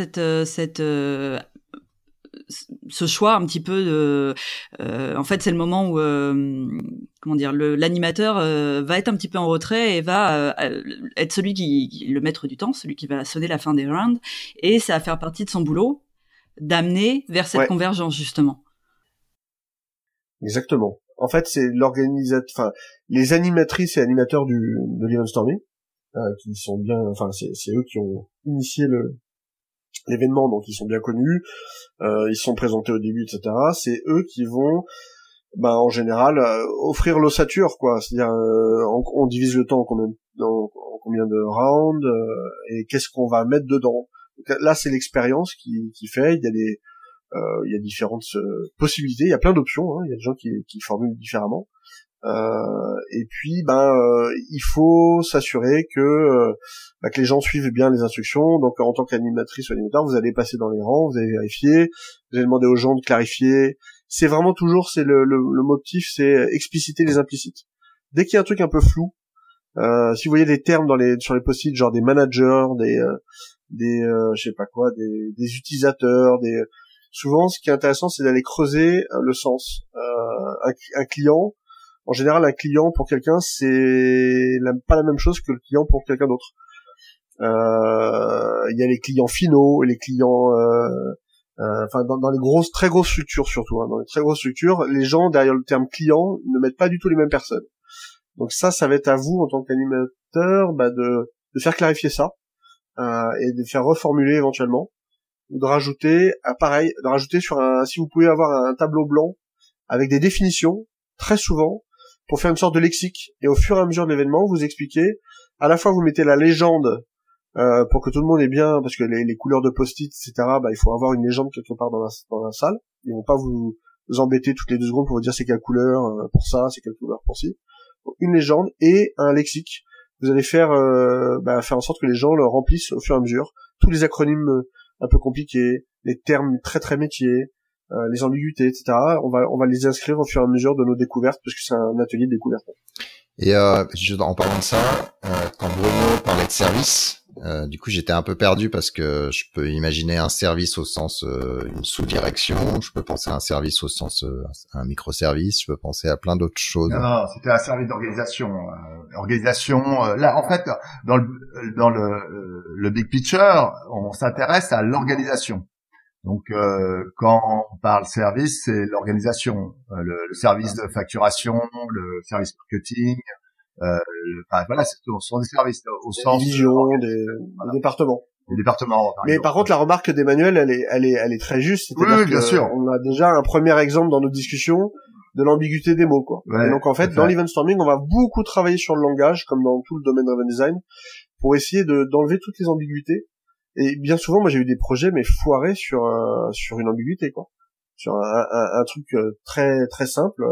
ce choix un petit peu de en fait c'est le moment où l'animateur va être un petit peu en retrait et va être celui qui le maître du temps, celui qui va sonner la fin des rounds, et ça va faire partie de son boulot d'amener vers cette convergence justement. Exactement. En fait, c'est les animatrices et animateurs de l'Event Storming qui sont bien, c'est eux qui ont initié l'événement, donc ils sont bien connus, ils sont présentés au début, etc. C'est eux qui vont, en général, offrir l'ossature, quoi. C'est-à-dire, on divise le temps en combien de rounds et qu'est-ce qu'on va mettre dedans. Donc là, c'est l'expérience qui fait. Il y a différentes possibilités, il y a plein d'options, hein. Il y a des gens qui formulent différemment. Et puis il faut s'assurer que les gens suivent bien les instructions. Donc en tant qu'animatrice ou animateur, vous allez passer dans les rangs, vous allez vérifier, vous allez demander aux gens de clarifier. C'est vraiment toujours le motif, c'est expliciter les implicites. Dès qu'il y a un truc un peu flou, si vous voyez des termes sur les post-it, genre des managers, des utilisateurs, souvent ce qui est intéressant c'est d'aller creuser le sens. Un client, en général un client pour quelqu'un c'est pas la même chose que le client pour quelqu'un d'autre. Il y a les clients finaux, les clients Enfin, dans les très grosses structures surtout, hein, dans les très grosses structures, les gens derrière le terme client ne mettent pas du tout les mêmes personnes. Donc ça va être à vous en tant qu'animateur, de faire clarifier ça et de faire reformuler éventuellement, ou de rajouter, si vous pouvez avoir un tableau blanc avec des définitions, très souvent, pour faire une sorte de lexique, et au fur et à mesure de l'événement, vous expliquez, à la fois vous mettez la légende, pour que tout le monde ait bien, parce que les couleurs de post-it, etc., il faut avoir une légende quelque part dans la salle, ils vont pas vous embêter toutes les 2 secondes pour vous dire c'est quelle couleur pour ça, c'est quelle couleur pour ci. Donc, une légende et un lexique. Vous allez faire en sorte que les gens le remplissent au fur et à mesure, tous les acronymes un peu compliqués, les termes très très métiers, les ambiguïtés, etc. On va les inscrire au fur et à mesure de nos découvertes, parce que c'est un atelier de découverte. Et en parlant de ça, quand Bruno parlait de service, du coup j'étais un peu perdu parce que je peux imaginer un service au sens une sous-direction, je peux penser à un service au sens un microservice, je peux penser à plein d'autres choses. Non, c'était un service d'organisation. Là, en fait, dans le big picture, on s'intéresse à l'organisation. Donc, quand on parle service, c'est l'organisation, le service de facturation, le service marketing. Voilà, ce sont des services au sens division, des départements. Des départements. Mais par contre, la remarque d'Emmanuel, elle est très juste. Oui, bien sûr. On a déjà un premier exemple dans nos discussions de l'ambiguïté des mots, quoi. Ouais, et donc en fait, dans l'event storming, on va beaucoup travailler sur le langage, comme dans tout le domaine driven design, pour essayer d'enlever toutes les ambiguïtés. Et bien souvent, moi, j'ai eu des projets mais foirés sur une ambiguïté, quoi, sur un truc très très simple.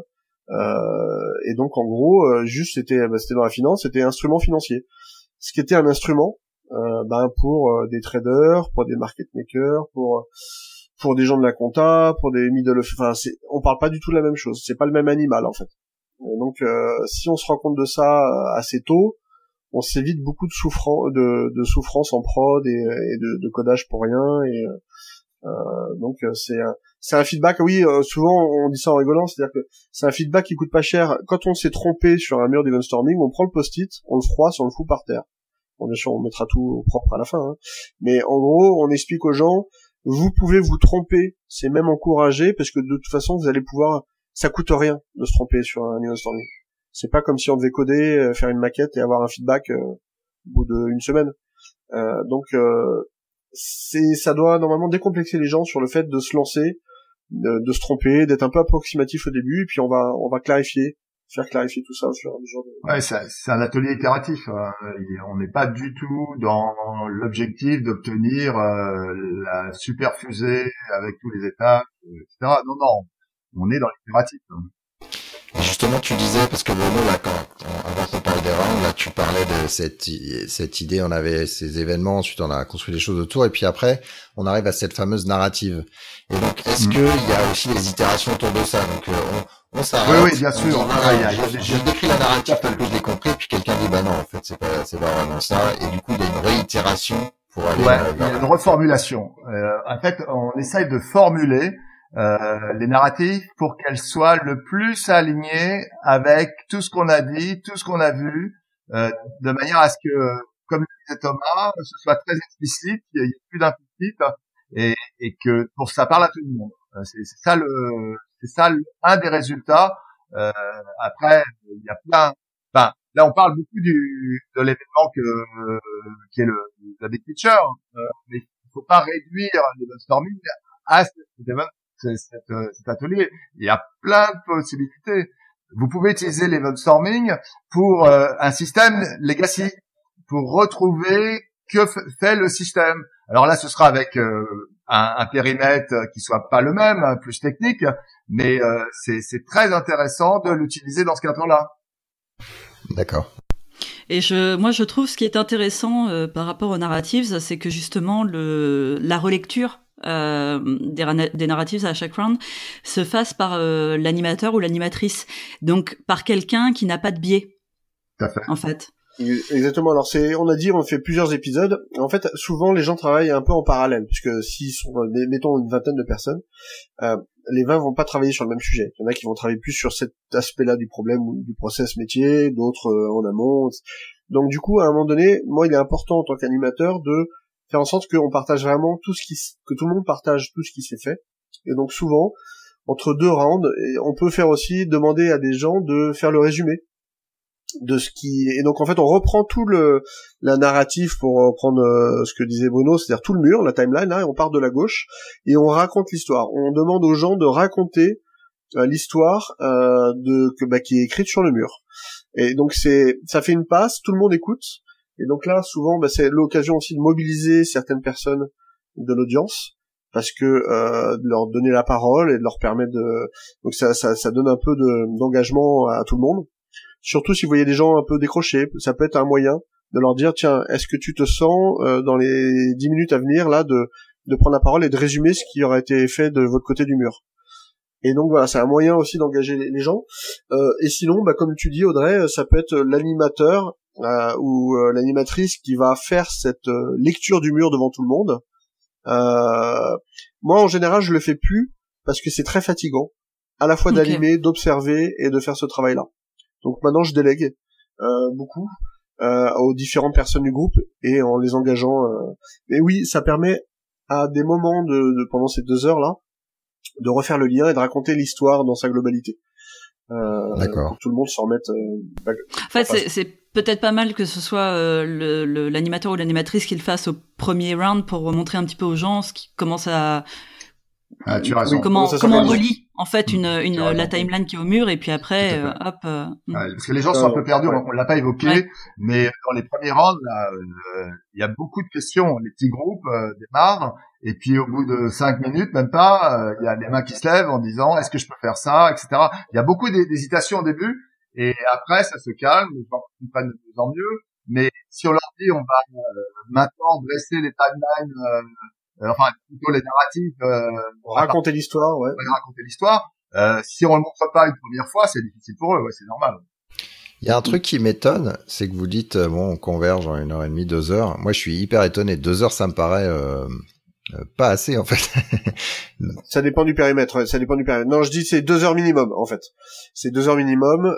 Et donc en gros, juste c'était dans la finance, c'était instrument financier. Ce qui était un instrument, pour des traders, pour des market makers, pour des gens de la compta, pour des middle, on parle pas du tout de la même chose. C'est pas le même animal en fait. Et donc si on se rend compte de ça assez tôt, on s'évite beaucoup de souffrance en prod et de codage pour rien. Et donc c'est un feedback. Oui, souvent on dit ça en rigolant, c'est-à-dire que c'est un feedback qui coûte pas cher. Quand on s'est trompé sur un mur d'event storming, on prend le post-it, on le froisse, on le fout par terre. Bon, bien sûr, on mettra tout propre à la fin, hein. Mais en gros, on explique aux gens, vous pouvez vous tromper, c'est même encouragé, parce que de toute façon, vous allez pouvoir, ça coûte rien de se tromper sur un event storming. C'est pas comme si on devait coder, faire une maquette et avoir un feedback au bout d'une semaine. Donc ça doit normalement décomplexer les gens sur le fait de se lancer, de se tromper, d'être un peu approximatif au début, et puis on va faire clarifier tout ça au fur et à mesure. Ouais, c'est un atelier itératif. On n'est pas du tout dans l'objectif d'obtenir la super fusée avec tous les étapes, etc. Non, on est dans l'itératif. Et justement, tu disais, parce que Bruno, là, avant qu'on parle des rounds, là, tu parlais de cette idée, on avait ces événements, ensuite on a construit des choses autour, et puis après, on arrive à cette fameuse narrative. Et donc, est-ce qu'il y a aussi des itérations autour de ça? Donc, on s'arrête. Oui, bien sûr. Je décris la narrative telle que je l'ai compris, puis quelqu'un dit, non, en fait, c'est pas vraiment ça. Et du coup, il y a une réitération pour aller. Ouais, il y a une reformulation. En fait, on essaye de formuler les narratifs pour qu'elles soient le plus alignées avec tout ce qu'on a dit, tout ce qu'on a vu, de manière à ce que, comme disait Thomas, ce soit très explicite, il y ait plus d'implicite, et que pour ça parle à tout le monde. C'est ça un des résultats. Après, il y a plein. Enfin, là, on parle beaucoup de l'événement qui est le big picture, mais il faut pas réduire l'event storming à cet atelier. Il y a plein de possibilités. Vous pouvez utiliser l'event storming pour un système legacy, pour retrouver que fait le système. Alors là, ce sera avec un périmètre qui soit pas le même, plus technique, mais c'est très intéressant de l'utiliser dans ce cadre-là. D'accord. Et moi, je trouve ce qui est intéressant par rapport aux narratives, c'est que justement la relecture des narratives à chaque round se fasse par l'animateur ou l'animatrice, donc par quelqu'un qui n'a pas de biais. Tout à fait. En fait. Exactement. Alors on fait plusieurs épisodes. En fait, souvent les gens travaillent un peu en parallèle, puisque s'ils sont, mettons, une vingtaine de personnes, les 20 vont pas travailler sur le même sujet. Il y en a qui vont travailler plus sur cet aspect-là du problème ou du process métier, d'autres en amont. Donc du coup, à un moment donné, moi, il est important en tant qu'animateur de faire en sorte qu'on partage vraiment que tout le monde partage tout ce qui s'est fait. Et donc souvent, entre 2 rounds, on peut faire aussi demander à des gens de faire le résumé de ce qui, et donc en fait on reprend tout la narrative pour reprendre ce que disait Bruno, c'est-à-dire tout le mur, la timeline là, et on part de la gauche et on raconte l'histoire. On demande aux gens de raconter l'histoire qui est écrite sur le mur. Et donc ça fait une passe, tout le monde écoute. Et donc là souvent c'est l'occasion aussi de mobiliser certaines personnes de l'audience, parce que de leur donner la parole et de leur permettre donc ça donne un peu d'engagement à tout le monde. Surtout si vous voyez des gens un peu décrochés, ça peut être un moyen de leur dire tiens, est-ce que tu te sens dans les 10 minutes à venir là de prendre la parole et de résumer ce qui aura été fait de votre côté du mur. Et donc voilà, c'est un moyen aussi d'engager les gens. Et sinon, comme tu dis Audrey, ça peut être l'animateur ou l'animatrice qui va faire cette lecture du mur devant tout le monde. Moi en général je le fais plus parce que c'est très fatigant à la fois d'animer, d'observer et de faire ce travail-là. Donc maintenant je délègue beaucoup aux différentes personnes du groupe et en les engageant. Mais oui, ça permet à des moments pendant ces 2 heures là de refaire le lien et de raconter l'histoire dans sa globalité. D'accord. Pour que tout le monde s'en remette. En fait, c'est peut-être pas mal que ce soit l'animateur ou l'animatrice qui le fasse au premier round pour montrer un petit peu aux gens comment ça. Tu as raison. Comment on relie en fait la timeline qui est au mur et puis après hop. Parce que les gens sont un peu perdus, on l'a pas évoqué, mais dans les premiers rounds là, il y a beaucoup de questions. Les petits groupes démarrent et puis au bout de 5 minutes, même pas, il y a des mains qui se lèvent en disant est-ce que je peux faire ça, etc. Il y a beaucoup d'hésitations au début et après ça se calme, les gens comprennent de plus en mieux. Mais si on leur dit on va maintenant dresser les timelines. Enfin plutôt les narratifs raconter l'histoire, raconter l'histoire, si on le montre pas une première fois, c'est difficile pour eux, c'est normal. Il y a un truc qui m'étonne, c'est que vous dites on converge en 1h30, 2 heures. Moi je suis hyper étonné, 2 heures ça me paraît pas assez en fait. Ça dépend du périmètre, ça dépend du périmètre. Non, je dis c'est 2 heures minimum en fait. C'est 2 heures minimum.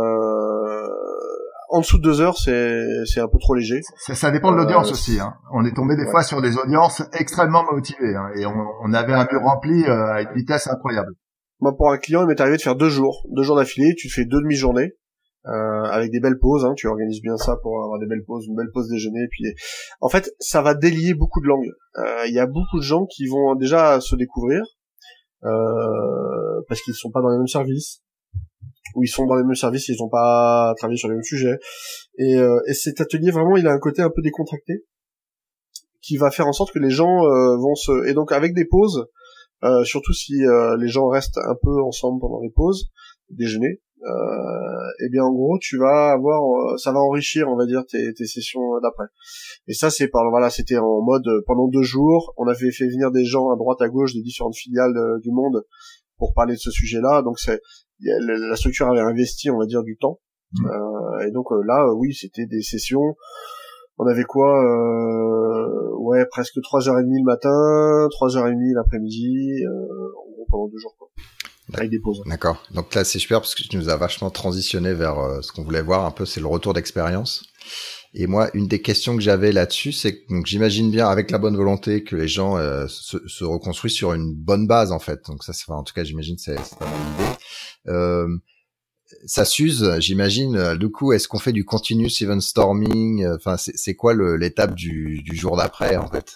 En dessous de 2 heures, c'est un peu trop léger. Ça dépend de l'audience aussi. Hein. On est tombé des fois sur des audiences extrêmement motivées. Hein, et on avait un mur rempli à une vitesse incroyable. Moi, pour un client, il m'est arrivé de faire 2 jours d'affilée. Tu fais 2 demi-journées avec des belles pauses. Hein, tu organises bien ça pour avoir des belles pauses, une belle pause déjeuner. Et puis, en fait, ça va délier beaucoup de langues. Il y a beaucoup de gens qui vont déjà se découvrir parce qu'ils sont pas dans les mêmes services. Où ils sont dans les mêmes services, ils n'ont pas travaillé sur les mêmes sujets. Et cet atelier, vraiment, il a un côté un peu décontracté, qui va faire en sorte que les gens vont Et donc, avec des pauses, surtout si les gens restent un peu ensemble pendant les pauses, déjeuner, et bien, en gros, tu vas avoir... ça va enrichir, on va dire, tes sessions d'après. Et ça, c'était en mode, pendant 2 jours, on avait fait venir des gens à droite, à gauche, des différentes filiales du monde, pour parler de ce sujet-là. Donc, la structure avait investi, on va dire, du temps. Et donc là, oui, c'était des sessions. On avait quoi presque 3h30 le matin, 3h30 l'après-midi, en gros pendant 2 jours, quoi. Avec des pauses. D'accord. Donc là, c'est super parce que tu nous as vachement transitionné vers ce qu'on voulait voir un peu, c'est le retour d'expérience. Et moi, une des questions que j'avais là-dessus, c'est que donc j'imagine bien avec la bonne volonté que les gens se reconstruisent sur une bonne base en fait. Donc ça, en tout cas, j'imagine c'est pas mal l'idée. Ça s'use, j'imagine. Du coup, est-ce qu'on fait du continuous event storming? Enfin, c'est quoi l'étape du jour d'après en fait?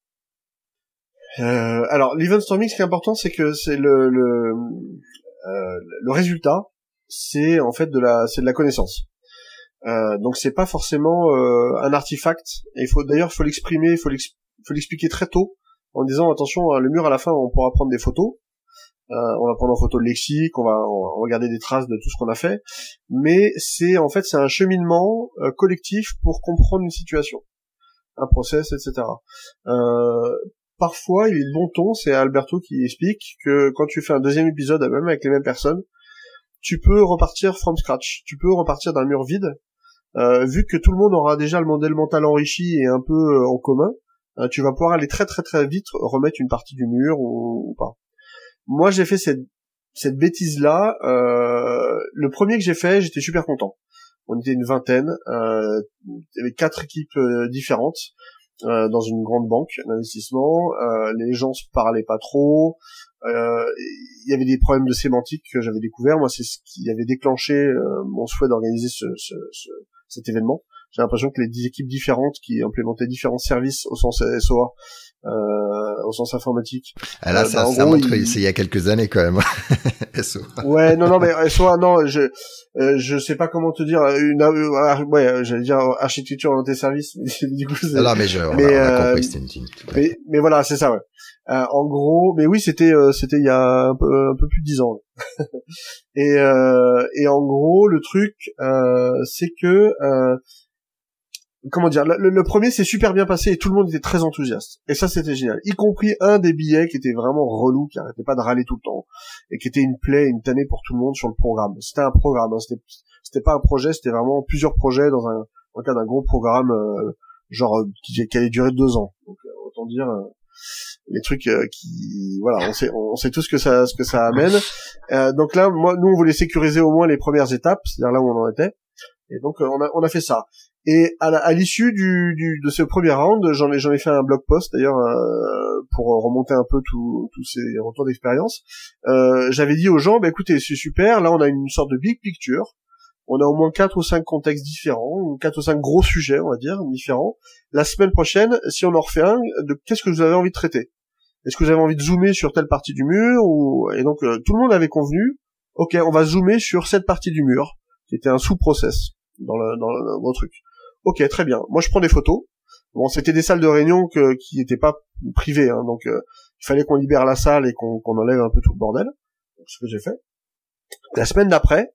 Alors, l'event storming, ce qui est important, c'est que c'est le résultat, c'est en fait de la connaissance. Donc c'est pas forcément un artefact. Et il faut l'exprimer, il faut l'expliquer très tôt en disant attention, le mur à la fin, on pourra prendre des photos. On va prendre en photo le lexique, on va regarder des traces de tout ce qu'on a fait, mais c'est un cheminement collectif pour comprendre une situation, un process, etc. Parfois, il est de bon ton, c'est Alberto qui explique que quand tu fais un deuxième épisode, même avec les mêmes personnes, tu peux repartir from scratch, tu peux repartir d'un mur vide, vu que tout le monde aura déjà le modèle mental enrichi et un peu en commun, tu vas pouvoir aller très très très vite remettre une partie du mur ou pas. Moi, j'ai fait cette bêtise-là. Le premier que j'ai fait, j'étais super content. On était une vingtaine, il y avait 4 équipes différentes. dans une grande banque d'investissement. Les gens se parlaient pas trop. Il y avait des problèmes de sémantique que j'avais découvert. Moi, c'est ce qui avait déclenché mon souhait d'organiser cet événement. J'ai l'impression que les 10 équipes différentes qui implémentaient différents services au sens SOA, au sens informatique. Là, ça montre c'est il y a quelques années quand même. SOA. Ouais, non, mais SOA, non, je sais pas comment te dire. J'allais dire architecture orientée service. Du coup, non, mais on a compris, c'était une team. Mais voilà, c'est ça, ouais. En gros, mais oui, c'était il y a un peu plus de 10 ans. Et en gros, le truc, c'est que comment dire, le premier s'est super bien passé et tout le monde était très enthousiaste. Et ça, c'était génial. Y compris un des billets qui était vraiment relou, qui arrêtait pas de râler tout le temps, et qui était une plaie, une tannée pour tout le monde sur le programme. C'était un programme, hein, c'était pas un projet, c'était vraiment plusieurs projets dans le cadre d'un gros programme, qui allait durer 2 ans. Donc, autant dire, les trucs qui, voilà, on sait tout ce que ça amène. Donc là, nous, on voulait sécuriser au moins les premières étapes, c'est-à-dire là où on en était. Et donc, on a fait ça. Et à l'issue de ce premier round, j'en ai fait un blog post d'ailleurs pour remonter un peu tous ces retours d'expérience. J'avais dit aux gens, bah écoutez, c'est super, là on a une sorte de big picture. On a au moins 4 ou 5 contextes différents, ou 4 ou 5 gros sujets, on va dire, différents. La semaine prochaine, si on en refait un, qu'est-ce que vous avez envie de traiter? Est-ce que vous avez envie de zoomer sur telle partie du mur et donc tout le monde avait convenu, ok, on va zoomer sur cette partie du mur qui était un sous-process dans le truc. Ok, très bien. Moi, je prends des photos. Bon, c'était des salles de réunion qui n'étaient pas privées, hein, donc il fallait qu'on libère la salle et qu'on enlève un peu tout le bordel. Donc, ce que j'ai fait. La semaine d'après,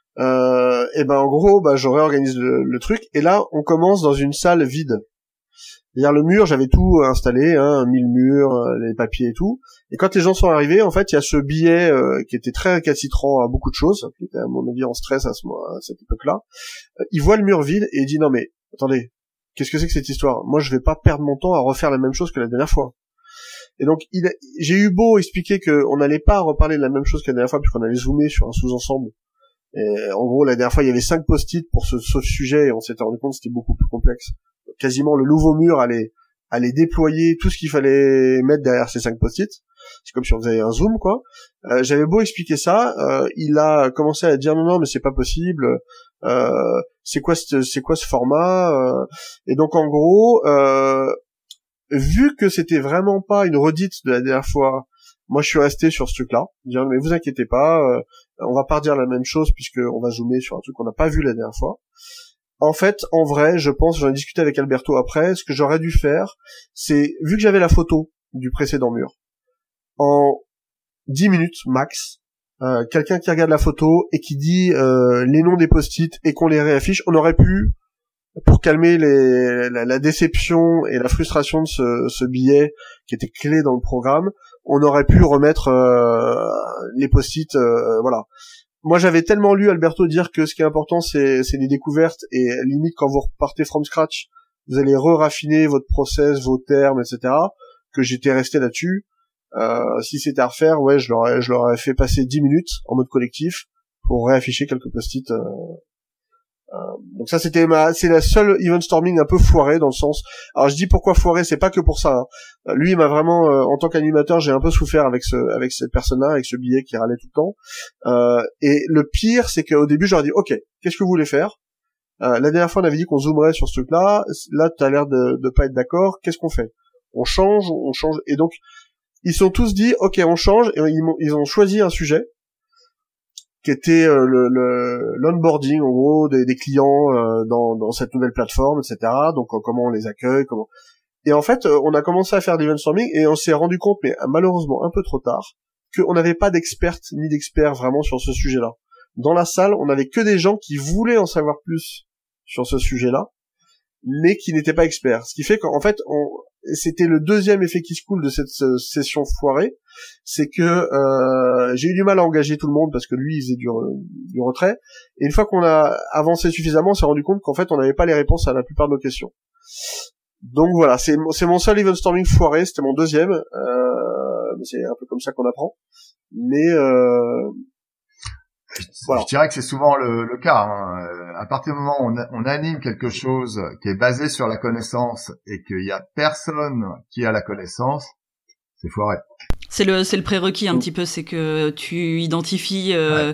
en gros, je réorganise le truc et là, on commence dans une salle vide. C'est-à-dire le mur, j'avais tout installé, hein, mis le mur, les papiers et tout. Et quand les gens sont arrivés, en fait, il y a ce billet qui était très récalcitrant à beaucoup de choses, qui était à mon avis en stress à cette époque-là. Il voit le mur vide et il dit non mais attendez, qu'est-ce que c'est que cette histoire? Moi, je vais pas perdre mon temps à refaire la même chose que la dernière fois. Et donc, j'ai eu beau expliquer que on n'allait pas reparler de la même chose que la dernière fois puisqu'on allait zoomer sur un sous-ensemble. Et en gros, la dernière fois, il y avait 5 post-it pour ce sujet et on s'était rendu compte que c'était beaucoup plus complexe. Quasiment le nouveau mur allait déployer tout ce qu'il fallait mettre derrière ces 5 post-it. C'est comme si on faisait un zoom, quoi. J'avais beau expliquer ça, il a commencé à dire non mais c'est pas possible. C'est quoi ce format Et donc en gros, vu que c'était vraiment pas une redite de la dernière fois, moi je suis resté sur ce truc-là, dire mais vous inquiétez pas, on va pas redire la même chose puisque on va zoomer sur un truc qu'on n'a pas vu la dernière fois. En fait, en vrai, je pense, j'en ai discuté avec Alberto après, ce que j'aurais dû faire, c'est, vu que j'avais la photo du précédent mur, en 10 minutes max, quelqu'un qui regarde la photo et qui dit les noms des post-it et qu'on les réaffiche, on aurait pu, pour calmer la déception et la frustration de ce billet qui était clé dans le programme, on aurait pu remettre les post-it, voilà. Moi, j'avais tellement lu Alberto dire que ce qui est important, c'est les découvertes et limite quand vous repartez from scratch, vous allez raffiner votre process, vos termes, etc. que j'étais resté là-dessus. Si c'était à refaire, ouais, je leur ai fait passer 10 minutes en mode collectif pour réafficher quelques post-it. Donc ça, c'est la seule event storming un peu foirée dans le sens. Alors je dis pourquoi foirée, c'est pas que pour ça. Hein. Lui, il m'a vraiment, en tant qu'animateur, j'ai un peu souffert avec cette personne-là, avec ce billet qui râlait tout le temps. Et le pire, c'est qu'au début, je leur ai dit, ok, qu'est-ce que vous voulez faire? La dernière fois, on avait dit qu'on zoomerait sur ce truc-là. Là, t'as l'air de pas être d'accord. Qu'est-ce qu'on fait? On change. Et donc, ils sont tous dit, ok, on change. Et ils ont choisi un sujet qui était l'onboarding en gros des clients dans cette nouvelle plateforme, etc. Donc comment on les accueille, comment. Et en fait, on a commencé à faire de l'event-storming et on s'est rendu compte, mais malheureusement un peu trop tard, qu'on n'avait pas d'expertes ni d'experts vraiment sur ce sujet-là. Dans la salle, on n'avait que des gens qui voulaient en savoir plus sur ce sujet-là, mais qui n'étaient pas experts. Ce qui fait qu'en fait, c'était le deuxième effet qui se coule de cette session foirée, c'est que j'ai eu du mal à engager tout le monde parce que lui il faisait du retrait, et une fois qu'on a avancé suffisamment, on s'est rendu compte qu'en fait on n'avait pas les réponses à la plupart de nos questions. Donc voilà, c'est mon seul event storming foiré, c'était mon deuxième, c'est un peu comme ça qu'on apprend, mais Voilà. Je dirais que c'est souvent le cas. Hein. À partir du moment où on anime quelque chose qui est basé sur la connaissance et qu'il y a personne qui a la connaissance, c'est foiré. C'est le prérequis un petit peu, c'est que tu identifies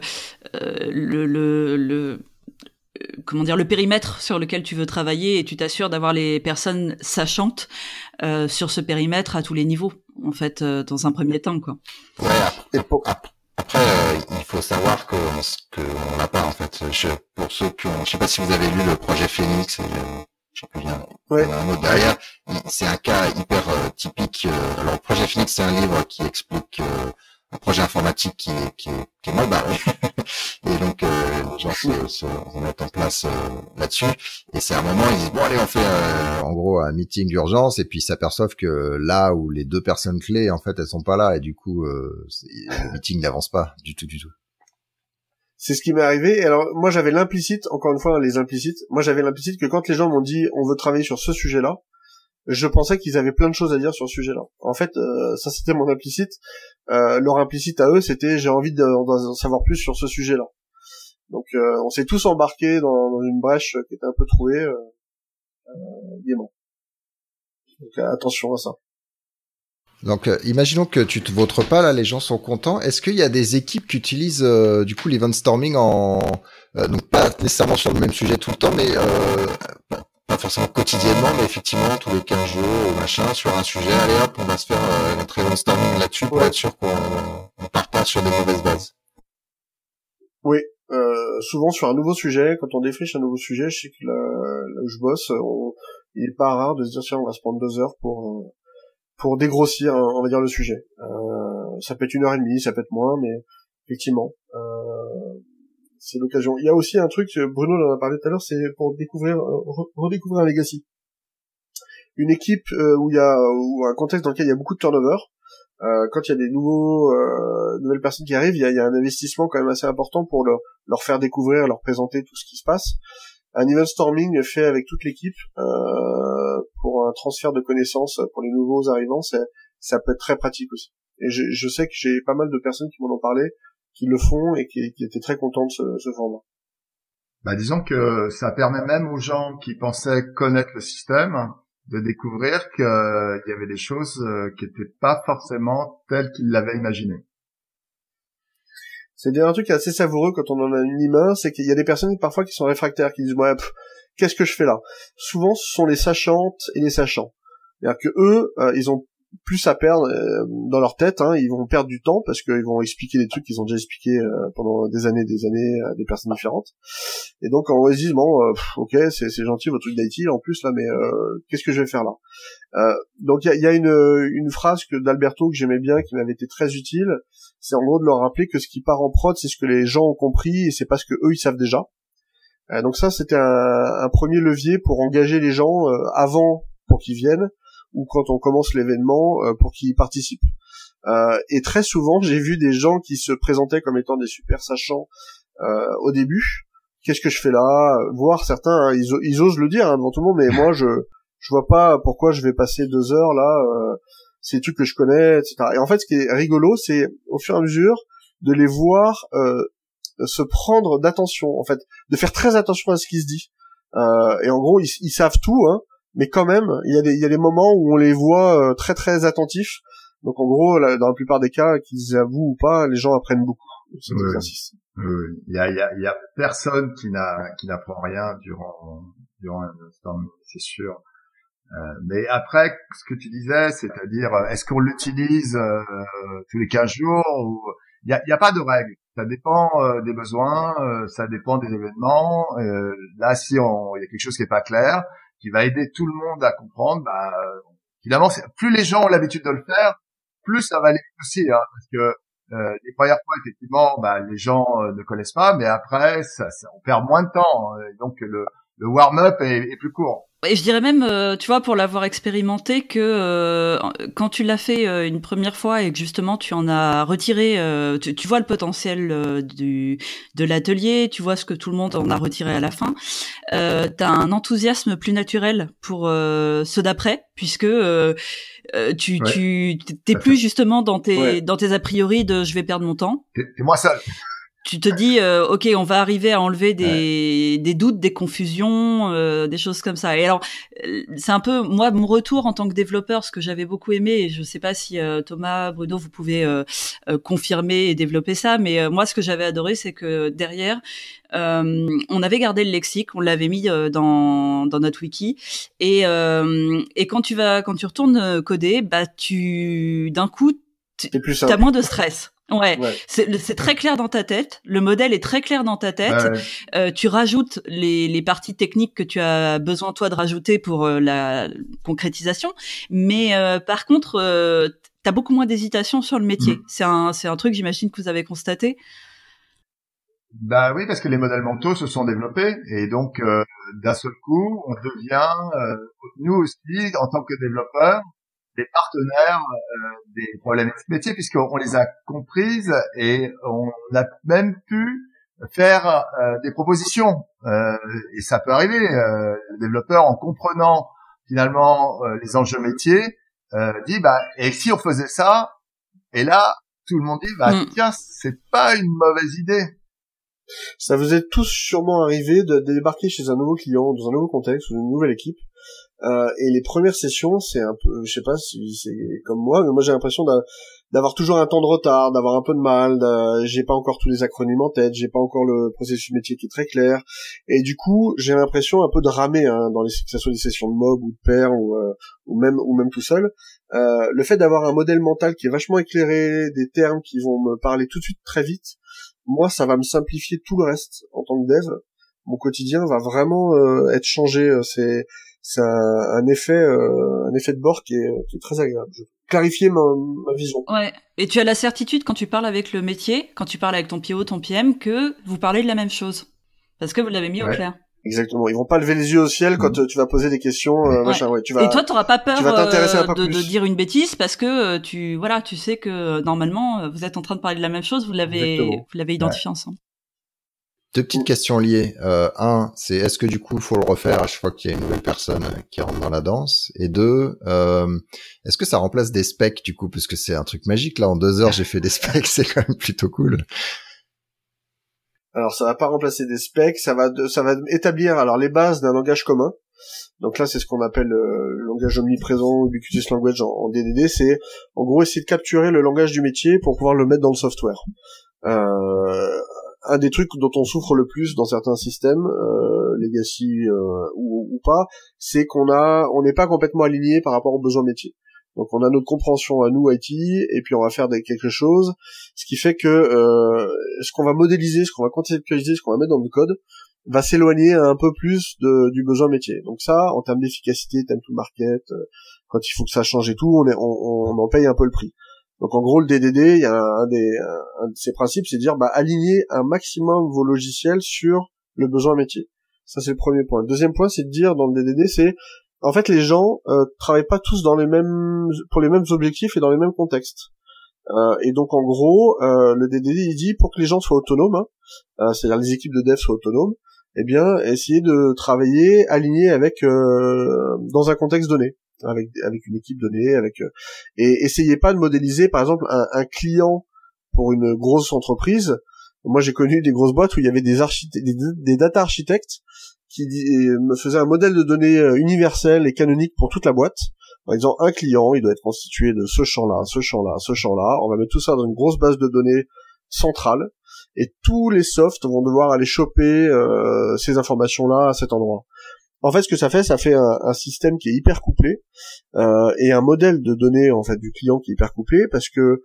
comment dire, le périmètre sur lequel tu veux travailler et tu t'assures d'avoir les personnes sachantes sur ce périmètre à tous les niveaux, en fait, dans un premier temps, quoi. Ouais. Après, il faut savoir qu'on l'a pas, en fait. Pour ceux qui ont, je sais pas si vous avez lu le projet Phoenix, je sais plus bien. Ouais. Il y a un autre derrière. C'est un cas hyper typique. Alors, le projet Phoenix, c'est un livre qui explique un projet informatique qui est mal barré. Et donc, les gens se mettent en place là-dessus. Et c'est un moment, ils disent, bon, allez, on fait en gros un meeting d'urgence, et puis ils s'aperçoivent que là où les deux personnes clés, en fait, elles sont pas là, et du coup, le meeting n'avance pas du tout. C'est ce qui m'est arrivé. Et alors, moi, j'avais l'implicite, encore une fois, les implicites. Moi, j'avais l'implicite que quand les gens m'ont dit, on veut travailler sur ce sujet-là, je pensais qu'ils avaient plein de choses à dire sur ce sujet-là. En fait, ça, c'était mon implicite. Leur implicite à eux, c'était, j'ai envie d'en savoir plus sur ce sujet-là. Donc, on s'est tous embarqués dans une brèche qui était un peu trouée, gaiement. Donc, attention à ça. Donc, imaginons que tu te vautres pas, là, les gens sont contents. Est-ce qu'il y a des équipes qui utilisent, du coup, l'event storming donc pas nécessairement sur le même sujet tout le temps, mais pas forcément quotidiennement, mais effectivement, tous les 15 jours, machin, sur un sujet, allez hop, on va se faire notre event storming là-dessus pour être sûr qu'on part pas sur des mauvaises bases. Oui, souvent sur un nouveau sujet, quand on défriche un nouveau sujet, je sais que là où je bosse, il est pas rare de se dire, tiens, on va se prendre 2 heures pour dégrossir, on va dire, le sujet. Ça peut être 1h30, ça peut être moins, mais effectivement, c'est l'occasion. Il y a aussi un truc, Bruno en a parlé tout à l'heure, c'est pour redécouvrir un legacy. Une équipe ou un contexte dans lequel il y a beaucoup de turnover, quand il y a des nouvelles personnes qui arrivent, il y a un investissement quand même assez important pour leur faire découvrir, leur présenter tout ce qui se passe. Un event storming fait avec toute l'équipe pour un transfert de connaissances pour les nouveaux arrivants, ça peut être très pratique aussi. Et je sais que j'ai pas mal de personnes qui m'en ont parlé, qui le font et qui étaient très contents de ce format. Bah, disons que ça permet même aux gens qui pensaient connaître le système de découvrir qu'il y avait des choses qui étaient pas forcément telles qu'ils l'avaient imaginé. C'est un truc assez savoureux quand on en a une main, c'est qu'il y a des personnes parfois qui sont réfractaires, qui disent ouais, qu'est-ce que je fais là? Souvent, ce sont les sachantes et les sachants. C'est-à-dire que eux, ils ont plus à perdre dans leur tête, hein, ils vont perdre du temps parce qu'ils vont expliquer des trucs qu'ils ont déjà expliqués pendant des années à des personnes différentes. Et donc on se dit bon, ok, c'est gentil votre truc d'IT en plus là, mais qu'est-ce que je vais faire là? Donc il y a une phrase d'Alberto que j'aimais bien, qui m'avait été très utile. C'est en gros de leur rappeler que ce qui part en prod, c'est ce que les gens ont compris et c'est pas ce que eux ils savent déjà. Donc ça, c'était un premier levier pour engager les gens avant pour qu'ils viennent, ou quand on commence l'événement pour qu'ils participent. Et très souvent, j'ai vu des gens qui se présentaient comme étant des super sachants au début. Qu'est-ce que je fais là? Voire certains, hein, ils osent le dire devant tout le monde, mais moi je vois pas pourquoi je vais passer 2 heures là. C'est des trucs que je connais, etc. Et en fait, ce qui est rigolo, c'est au fur et à mesure de les voir se prendre d'attention, en fait, de faire très attention à ce qui se dit. Et en gros, ils savent tout, hein. Mais quand même, il y a des moments où on les voit très très attentifs. Donc en gros, dans la plupart des cas, qu'ils avouent ou pas, les gens apprennent beaucoup de cet exercice. Il y a personne qui n'apprend rien durant un storming, c'est sûr. Mais après, ce que tu disais, c'est-à-dire, est-ce qu'on l'utilise tous les 15 jours ou il y a pas de règle. Ça dépend des besoins, ça dépend des événements. Là, si il y a quelque chose qui est pas clair, qui va aider tout le monde à comprendre, bah évidemment, plus les gens ont l'habitude de le faire, plus ça va aller aussi, hein, parce que les premières fois, effectivement, bah les gens ne connaissent pas, mais après, on perd moins de temps, hein, donc le warm-up est plus court. Et je dirais même, tu vois, pour l'avoir expérimenté, que quand tu l'as fait une première fois et que justement tu en as retiré, tu vois le potentiel de l'atelier, tu vois ce que tout le monde en a retiré à la fin, t'as un enthousiasme plus naturel pour ceux d'après, puisque t'es plus justement dans tes a priori de je vais perdre mon temps. T'es moins seul. tu te dis, ok, on va arriver à enlever des doutes, des confusions, des choses comme ça. Et alors, c'est un peu moi mon retour en tant que développeur, ce que j'avais beaucoup aimé. Et je sais pas si Thomas, Bruno, vous pouvez confirmer et développer ça, mais moi, ce que j'avais adoré, c'est que derrière, on avait gardé le lexique, on l'avait mis dans notre wiki, et quand tu retournes coder, bah d'un coup, t'as moins de stress. Ouais. C'est très clair dans ta tête. Le modèle est très clair dans ta tête. Tu rajoutes les parties techniques que tu as besoin toi de rajouter pour la concrétisation. Mais par contre, t'as beaucoup moins d'hésitation sur le métier. C'est un truc, j'imagine, que vous avez constaté. Bah oui, parce que les modèles mentaux se sont développés et donc d'un seul coup, on devient nous aussi en tant que développeurs des partenaires des problématiques métiers, puisqu'on les a comprises et on a même pu faire des propositions. Et ça peut arriver. Le développeur, en comprenant finalement les enjeux métiers, dit bah et si on faisait ça? Et là, tout le monde dit bah tiens, c'est pas une mauvaise idée. Ça vous est tous sûrement arrivé de débarquer chez un nouveau client, dans un nouveau contexte, ou une nouvelle équipe. Et les premières sessions, c'est un peu, je sais pas si c'est comme moi, mais moi j'ai l'impression d'avoir toujours un temps de retard, d'avoir un peu de mal, j'ai pas encore tous les acronymes en tête, j'ai pas encore le processus métier qui est très clair, et du coup j'ai l'impression un peu de ramer dans que ça soit des sessions de mob ou de pair ou même tout seul. Le fait d'avoir un modèle mental qui est vachement éclairé, des termes qui vont me parler tout de suite très vite, moi ça va me simplifier tout le reste en tant que dev. Mon quotidien va vraiment être changé. C'est un effet de bord qui est très agréable. Je clarifier ma vision. Ouais. Et tu as la certitude quand tu parles avec le métier, quand tu parles avec ton PO, ton PM, que vous parlez de la même chose. Parce que vous l'avez mis au clair. Exactement. Ils vont pas lever les yeux au ciel quand tu vas poser des questions, machin. Ouais, tu vas. Et toi, t'auras pas peur de dire une bêtise parce que tu sais que normalement vous êtes en train de parler de la même chose. Vous l'avez identifié ensemble. Deux petites questions liées. Un, c'est est-ce que du coup il faut le refaire à chaque fois qu'il y a une nouvelle personne qui rentre dans la danse? Et deux, est-ce que ça remplace des specs du coup, parce que c'est un truc magique là. En 2 heures, j'ai fait des specs, c'est quand même plutôt cool. Alors ça va pas remplacer des specs, ça va établir alors les bases d'un langage commun. Donc là c'est ce qu'on appelle le langage omniprésent, ubiquitous language en DDD, c'est en gros essayer de capturer le langage du métier pour pouvoir le mettre dans le software. Un des trucs dont on souffre le plus dans certains systèmes, legacy ou pas, c'est qu'on n'est pas complètement aligné par rapport aux besoins métiers. Donc on a notre compréhension à nous IT et puis on va faire quelque chose, ce qui fait que ce qu'on va modéliser, ce qu'on va conceptualiser, ce qu'on va mettre dans le code va s'éloigner un peu plus du besoin métier. Donc ça, en termes d'efficacité, time to market, quand il faut que ça change et tout, on en paye un peu le prix. Donc en gros le DDD, il y a un de ses principes, c'est de dire aligner un maximum vos logiciels sur le besoin métier. Ça c'est le premier point. Le deuxième point, c'est de dire dans le DDD, c'est en fait les gens travaillent pas tous pour les mêmes objectifs et dans les mêmes contextes. Et donc en gros, le DDD il dit pour que les gens soient autonomes, c'est-à-dire les équipes de dev soient autonomes, eh bien essayez de travailler aligné avec dans un contexte donné. Avec une équipe donnée, et essayez pas de modéliser par exemple un client pour une grosse entreprise. Moi j'ai connu des grosses boîtes où il y avait des data architectes qui me faisaient un modèle de données universel et canonique pour toute la boîte. Par exemple, un client, il doit être constitué de ce champ-là, ce champ-là, ce champ-là. On va mettre tout ça dans une grosse base de données centrale et tous les softs vont devoir aller choper ces informations-là à cet endroit. En fait, ce que ça fait un système qui est hyper couplé et un modèle de données en fait du client qui est hyper couplé parce que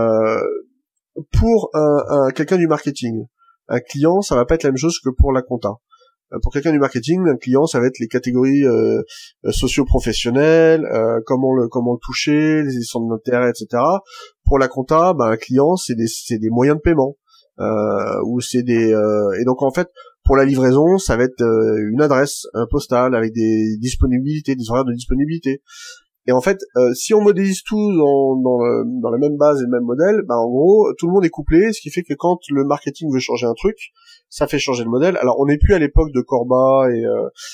pour quelqu'un du marketing, un client, ça va pas être la même chose que pour la compta. Pour quelqu'un du marketing, un client, ça va être les catégories socio-professionnelles, comment le toucher, les centres d'intérêt, etc. Pour la compta, un client, c'est des moyens de paiement ou c'est et donc en fait pour la livraison, ça va être une adresse, un postal avec des disponibilités, des horaires de disponibilité. Et en fait, si on modélise tout dans la même base et le même modèle, en gros, tout le monde est couplé, ce qui fait que quand le marketing veut changer un truc, ça fait changer le modèle. Alors on n'est plus à l'époque de Corba et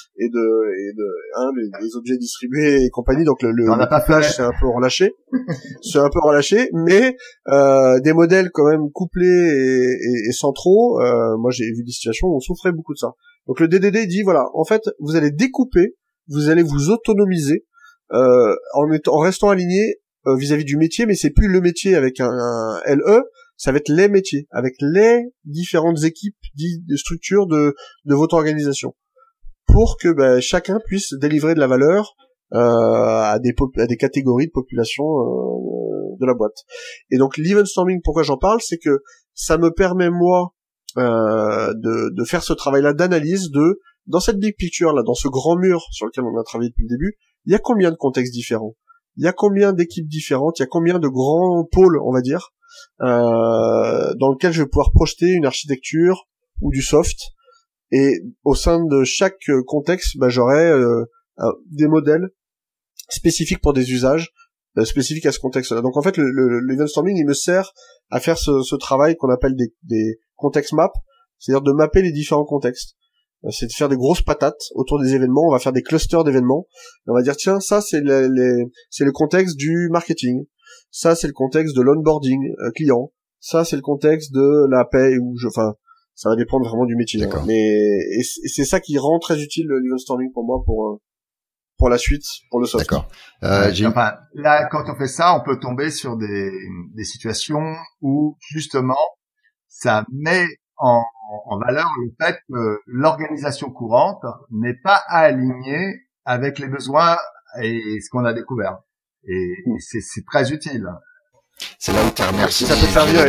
les objets distribués et compagnie, donc le couplage c'est un peu relâché, mais des modèles quand même couplés et centraux. Moi j'ai vu des situations où on souffrait beaucoup de ça. Donc le DDD dit voilà, en fait vous allez découper, vous allez vous autonomiser en restant aligné vis-à-vis du métier, mais c'est plus le métier avec un LE, ça va être les métiers avec les différentes équipes de structures de votre organisation, pour que chacun puisse délivrer de la valeur à des catégories de population de la boîte. Et donc l'event storming, pourquoi j'en parle, c'est que ça me permet moi de faire ce travail-là d'analyse dans cette big picture là, dans ce grand mur sur lequel on a travaillé depuis le début, il y a combien de contextes différents, il y a combien d'équipes différentes, il y a combien de grands pôles, on va dire, dans lequel je vais pouvoir projeter une architecture ou du soft, et au sein de chaque contexte, j'aurai des modèles spécifiques pour des usages spécifiques à ce contexte-là. Donc en fait, l'event storming, il me sert à faire ce travail qu'on appelle des context maps, c'est-à-dire de mapper les différents contextes. C'est de faire des grosses patates autour des événements, on va faire des clusters d'événements, et on va dire tiens, ça c'est le contexte du marketing, ça c'est le contexte de l'onboarding client, ça c'est le contexte de la paie, ça va dépendre vraiment du métier. Hein. Mais c'est ça qui rend très utile l'event storming pour moi pour la suite, pour le soft. D'accord. Là, quand on fait ça, on peut tomber sur des situations où justement ça met en valeur le fait que l'organisation courante n'est pas alignée avec les besoins et ce qu'on a découvert. Et c'est très utile. C'est là où tu remercies. Ça peut te faire virer.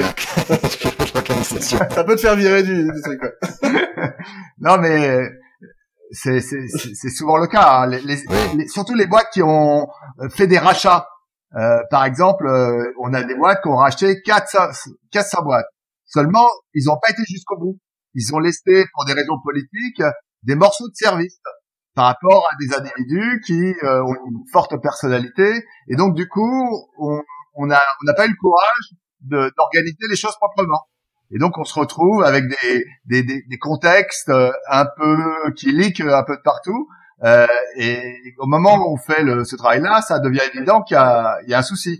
Ça peut te faire virer du truc. Non, mais c'est souvent le cas. Hein. Surtout les boîtes qui ont fait des rachats. Par exemple, on a des boîtes qui ont racheté 400 boîtes. Seulement, ils n'ont pas été jusqu'au bout. Ils ont laissé, pour des raisons politiques, des morceaux de service par rapport à des individus qui ont une forte personnalité. Et donc, du coup, on n'a pas eu le courage d'organiser les choses proprement. Et donc, on se retrouve avec des contextes un peu qui leakent un peu de partout. Et au moment où on fait ce travail-là, ça devient évident qu'il y a un souci.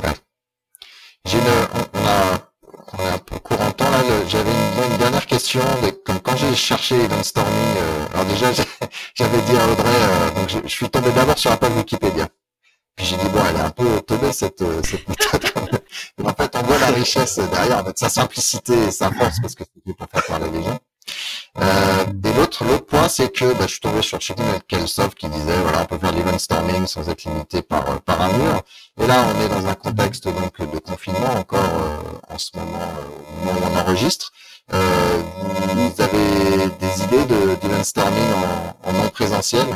On est un peu court en temps là. J'avais une dernière question. Quand j'ai cherché Event Storming, alors déjà j'avais dit à Audrey, donc je suis tombé d'abord sur la page Wikipédia. Puis j'ai dit bon, elle est un peu teubée cette méthode. Mais en fait, on voit la richesse derrière, en fait, sa simplicité et sa force, parce que c'est pour faire parler les gens. Et l'autre point, c'est que je suis tombé sur Kelsoft qui disait voilà, on peut faire l'event storming sans être limité par un mur. Et là, on est dans un contexte donc de confinement encore en ce moment, au moment où on enregistre. Vous avez des idées d'event storming en non présentiel?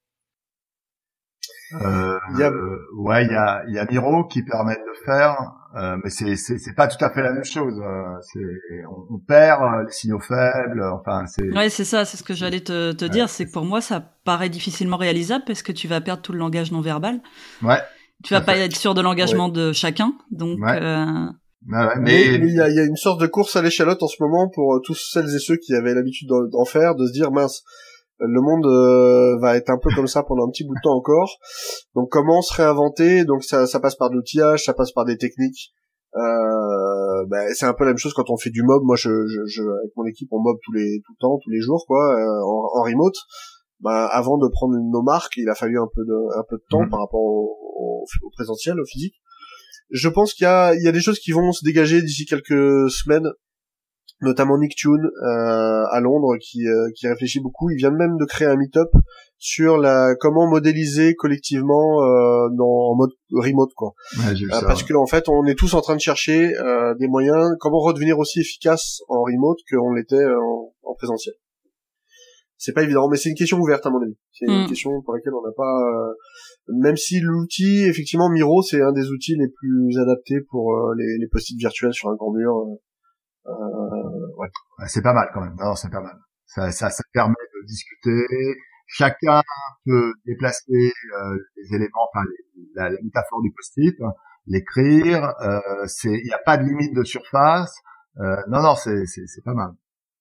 Il y a Miro qui permet de le faire, mais c'est pas tout à fait la même chose. On perd les signaux faibles. Enfin, Ouais, c'est ça. C'est ce que j'allais te dire. C'est que pour moi, ça paraît difficilement réalisable parce que tu vas perdre tout le langage non verbal. Ouais. Tu vas pas être sûr de l'engagement de chacun. Donc. Ouais. Mais il y a une sorte de course à l'échalote en ce moment pour tous celles et ceux qui avaient l'habitude d'en faire, de se dire mince. Le monde va être un peu comme ça pendant un petit bout de temps encore. Donc comment se réinventer? Donc ça passe par de l'outillage, ça passe par des techniques. C'est un peu la même chose quand on fait du mob. Moi, je avec mon équipe, on mob tout le temps, tous les jours, quoi, en remote. Avant de prendre nos marques, il a fallu un peu de temps par rapport au présentiel, au physique. Je pense qu'il y a des choses qui vont se dégager d'ici quelques semaines. Notamment Nick Tune à Londres qui réfléchit beaucoup. Il vient même de créer un meet-up sur comment modéliser collectivement en mode remote, quoi. Ouais, j'ai vu ça, parce que en fait, on est tous en train de chercher des moyens comment redevenir aussi efficace en remote qu'on l'était en présentiel. C'est pas évident, mais c'est une question ouverte à mon avis. C'est une question pour laquelle on n'a pas même si l'outil, effectivement, Miro, c'est un des outils les plus adaptés pour les post-it virtuels sur un grand mur. Ouais, c'est pas mal quand même. Non, c'est pas mal. Ça permet de discuter. Chacun peut déplacer les éléments, enfin la métaphore du post-it, l'écrire. Il n'y a pas de limite de surface. Non, c'est pas mal.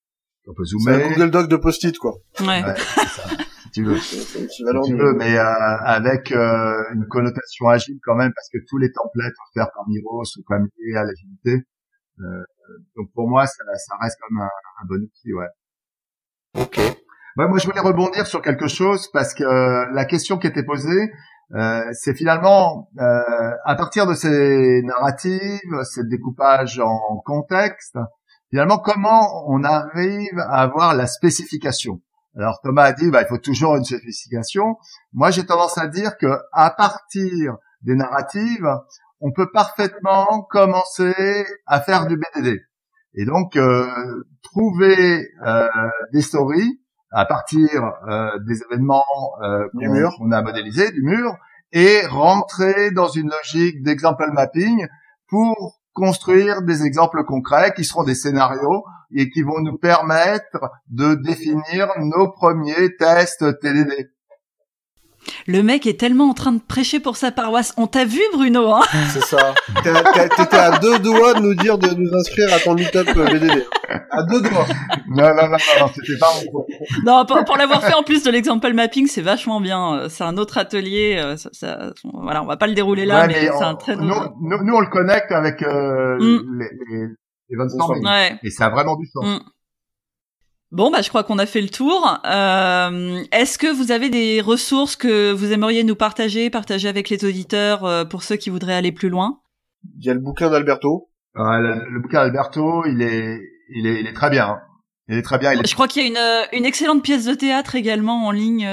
On peut zoomer. C'est un Google Doc de post-it, quoi. Ouais. C'est ça. Si tu veux. C'est l'équivalent Si tu veux, mais avec une connotation agile quand même, parce que tous les templates offerts par Miro sont quand même liés à l'agilité. Donc pour moi, ça reste comme un bon outil, ouais. Ok. Ouais, moi, je voulais rebondir sur quelque chose parce que la question qui était posée, c'est finalement à partir de ces narratives, ces découpages en contexte, finalement, comment on arrive à avoir la spécification. Alors Thomas a dit, il faut toujours une spécification. Moi, j'ai tendance à dire que à partir des narratives, on peut parfaitement commencer à faire du BDD. Et donc, trouver des stories à partir des événements qu'on a modélisés, du mur, et rentrer dans une logique d'example mapping pour construire des exemples concrets qui seront des scénarios et qui vont nous permettre de définir nos premiers tests TDD. Le mec est tellement en train de prêcher pour sa paroisse. On t'a vu, Bruno, hein? C'est ça. T'étais à 2 doigts de nous dire de nous inscrire à ton meet-up BDD. À 2 doigts. Non, c'était pas mon propos. Non, pour l'avoir fait en plus de l'example mapping, c'est vachement bien. C'est un autre atelier. Voilà, on va pas le dérouler là, mais c'est un très... Nous, on le connecte avec les brainstorming. Ouais. Et ça a vraiment du sens. Bon, je crois qu'on a fait le tour. Est-ce que vous avez des ressources que vous aimeriez nous partager avec les auditeurs pour ceux qui voudraient aller plus loin? Il y a le bouquin d'Alberto. Le bouquin d'Alberto, il est très bien. Il est très bien. Je crois qu'il y a une excellente pièce de théâtre également en ligne.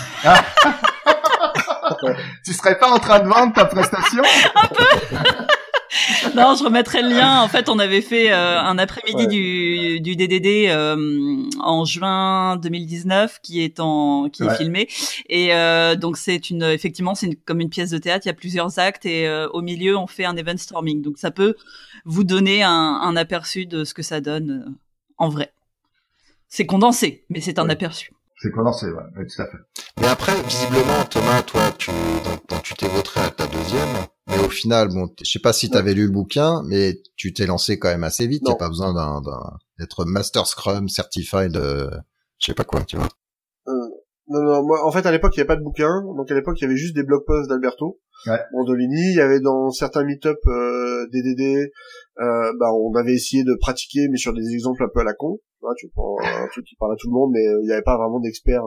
Tu serais pas en train de vendre ta prestation? Un peu. Non, je remettrai le lien. En fait, on avait fait un après-midi du DDD en juin 2019 qui est filmé. Et donc effectivement c'est comme une pièce de théâtre. Il y a plusieurs actes et au milieu on fait un event storming. Donc ça peut vous donner un aperçu de ce que ça donne en vrai. C'est condensé, mais c'est un aperçu. C'est condensé, ouais, tout à fait. Mais après, visiblement, Thomas, toi, tu t'es vautré à ta deuxième. Mais au final, je sais pas si t'avais lu le bouquin, mais tu t'es lancé quand même assez vite. Il n'y a pas besoin d'être Master Scrum Certified, je sais pas quoi, tu vois. Non, moi, en fait, à l'époque, il n'y avait pas de bouquin. Donc, à l'époque, il y avait juste des blog posts d'Alberto. Mondolini. Il y avait dans certains meet-up DDD, on avait essayé de pratiquer, mais sur des exemples un peu à la con. Tu prends un truc qui parle à tout le monde, mais il n'y avait pas vraiment d'experts.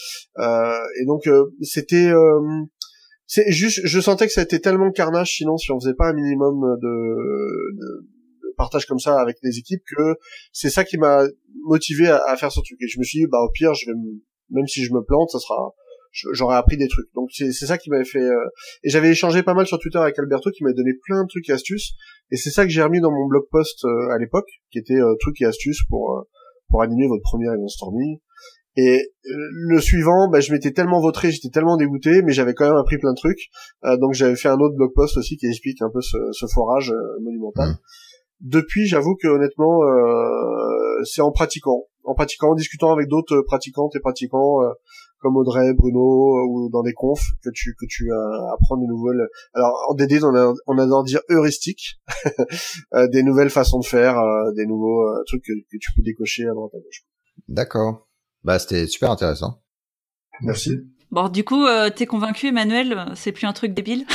Et donc, c'est juste, je sentais que ça a été tellement carnage, sinon, si on faisait pas un minimum de partage comme ça avec les équipes, que c'est ça qui m'a motivé à faire ce truc. Et je me suis dit, au pire, même si je me plante, j'aurais appris des trucs. Donc c'est ça qui m'avait fait et j'avais échangé pas mal sur Twitter avec Alberto qui m'avait donné plein de trucs et astuces, et c'est ça que j'ai remis dans mon blog post à l'époque, qui était trucs et astuces pour animer votre premier event storming. Et le suivant, je m'étais tellement vautré, j'étais tellement dégoûté, mais j'avais quand même appris plein de trucs. Donc j'avais fait un autre blog post aussi qui explique un peu ce forage monumental. Depuis, j'avoue que honnêtement, c'est en pratiquant, en discutant avec d'autres pratiquantes et pratiquants comme Audrey, Bruno, ou dans des confs que tu apprends des nouvelles. Alors en DD, on adore dire heuristiques, des nouvelles façons de faire, des nouveaux trucs que tu peux décocher à droite à gauche. D'accord. C'était super intéressant. Merci. Bon, du coup, t'es convaincu, Emmanuel? C'est plus un truc débile?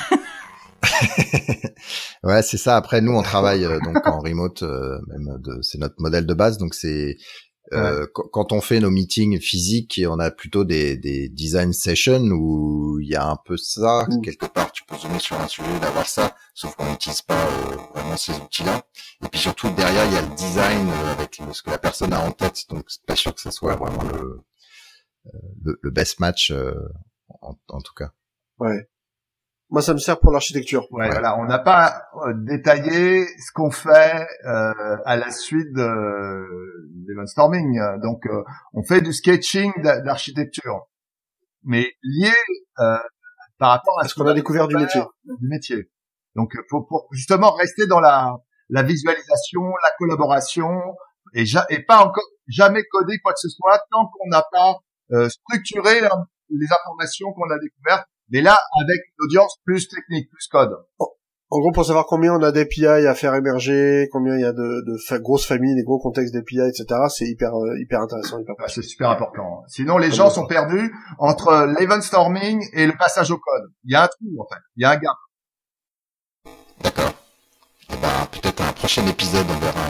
Ouais, c'est ça. Après, nous, on travaille donc en remote, c'est notre modèle de base. Donc, c'est quand on fait nos meetings physiques, et on a plutôt des design sessions où il y a un peu ça. Quelque part, tu peux zoomer sur un sujet, d'avoir ça, sauf qu'on n'utilise pas vraiment ces outils-là. Et puis surtout, derrière, il y a le design avec ce que la personne a en tête. Donc, c'est pas sûr que ce soit vraiment le best match en tout cas. Ouais. Moi, ça me sert pour l'architecture. Ouais. Voilà, on n'a pas détaillé ce qu'on fait à la suite des brainstorming. Donc, on fait du sketching d'architecture, mais lié par rapport à ce qu'on a découvert du métier. Donc, pour justement rester dans la visualisation, la collaboration, et pas encore jamais coder quoi que ce soit tant qu'on n'a pas structuré les informations qu'on a découvertes. Mais là, avec une audience plus technique, plus code. En gros, pour savoir combien on a d'API à faire émerger, combien il y a de grosses familles, des gros contextes d'API, etc., c'est hyper intéressant. C'est super important. Sinon, les gens sont perdus entre l'event storming et le passage au code. Il y a un trou, en fait. Il y a un gap. D'accord. Et peut-être un prochain épisode, on verra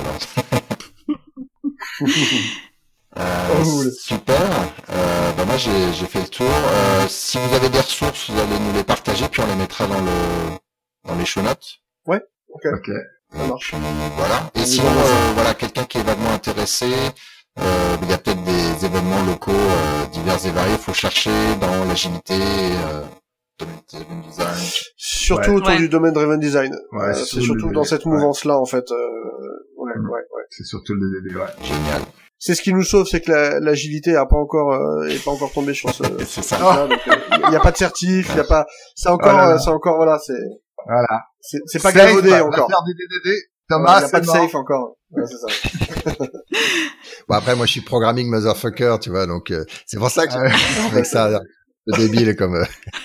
alors. Super. Moi, j'ai fait le tour. Si vous avez des ressources, vous allez nous les partager, puis on les mettra dans les show notes. Ouais. Ok. Ça marche. Voilà. Et sinon, quelqu'un qui est vaguement intéressé, il y a peut-être des événements locaux divers et variés. Il faut chercher dans l'agilité, domaine design. Surtout autour du domaine driven design. Ouais, c'est surtout dans cette mouvance-là, en fait. Ouais. C'est surtout le DDD, ouais. Génial. C'est ce qui nous sauve, c'est que l'agilité est pas encore tombée sur ce. C'est ça. Donc, il y a pas de certif, il y a pas. C'est encore voilà, c'est. Voilà. C'est pas galvaudé encore. Faire du DDD. Thomas, il y a pas de safe encore. Ouais, c'est ça. Après, moi, je suis programming motherfucker, tu vois, donc c'est pour ça que avec ça, le débile comme.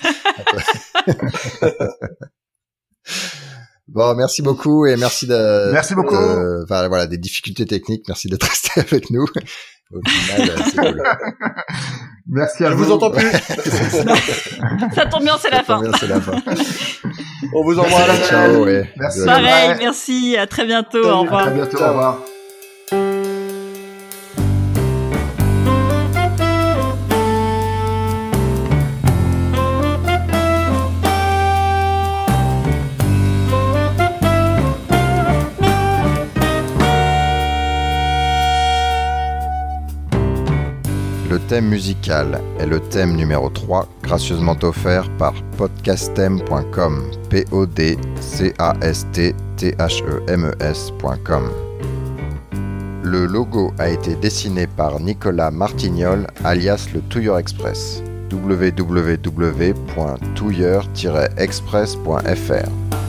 Bon, merci beaucoup et merci beaucoup. Des difficultés techniques. Merci d'être resté avec nous. Au final, c'est cool. Merci à vous. Je vous entends plus. Ça tombe bien, c'est la fin. On vous envoie à la ciao. Merci. Pareil, merci. À très bientôt. Au revoir. À bientôt. Au revoir. Le thème musical est le thème numéro 3, gracieusement offert par podcastem.com, podcastthemes.com. Le logo a été dessiné par Nicolas Martignol, alias le Touilleur Express, www.touilleur-express.fr.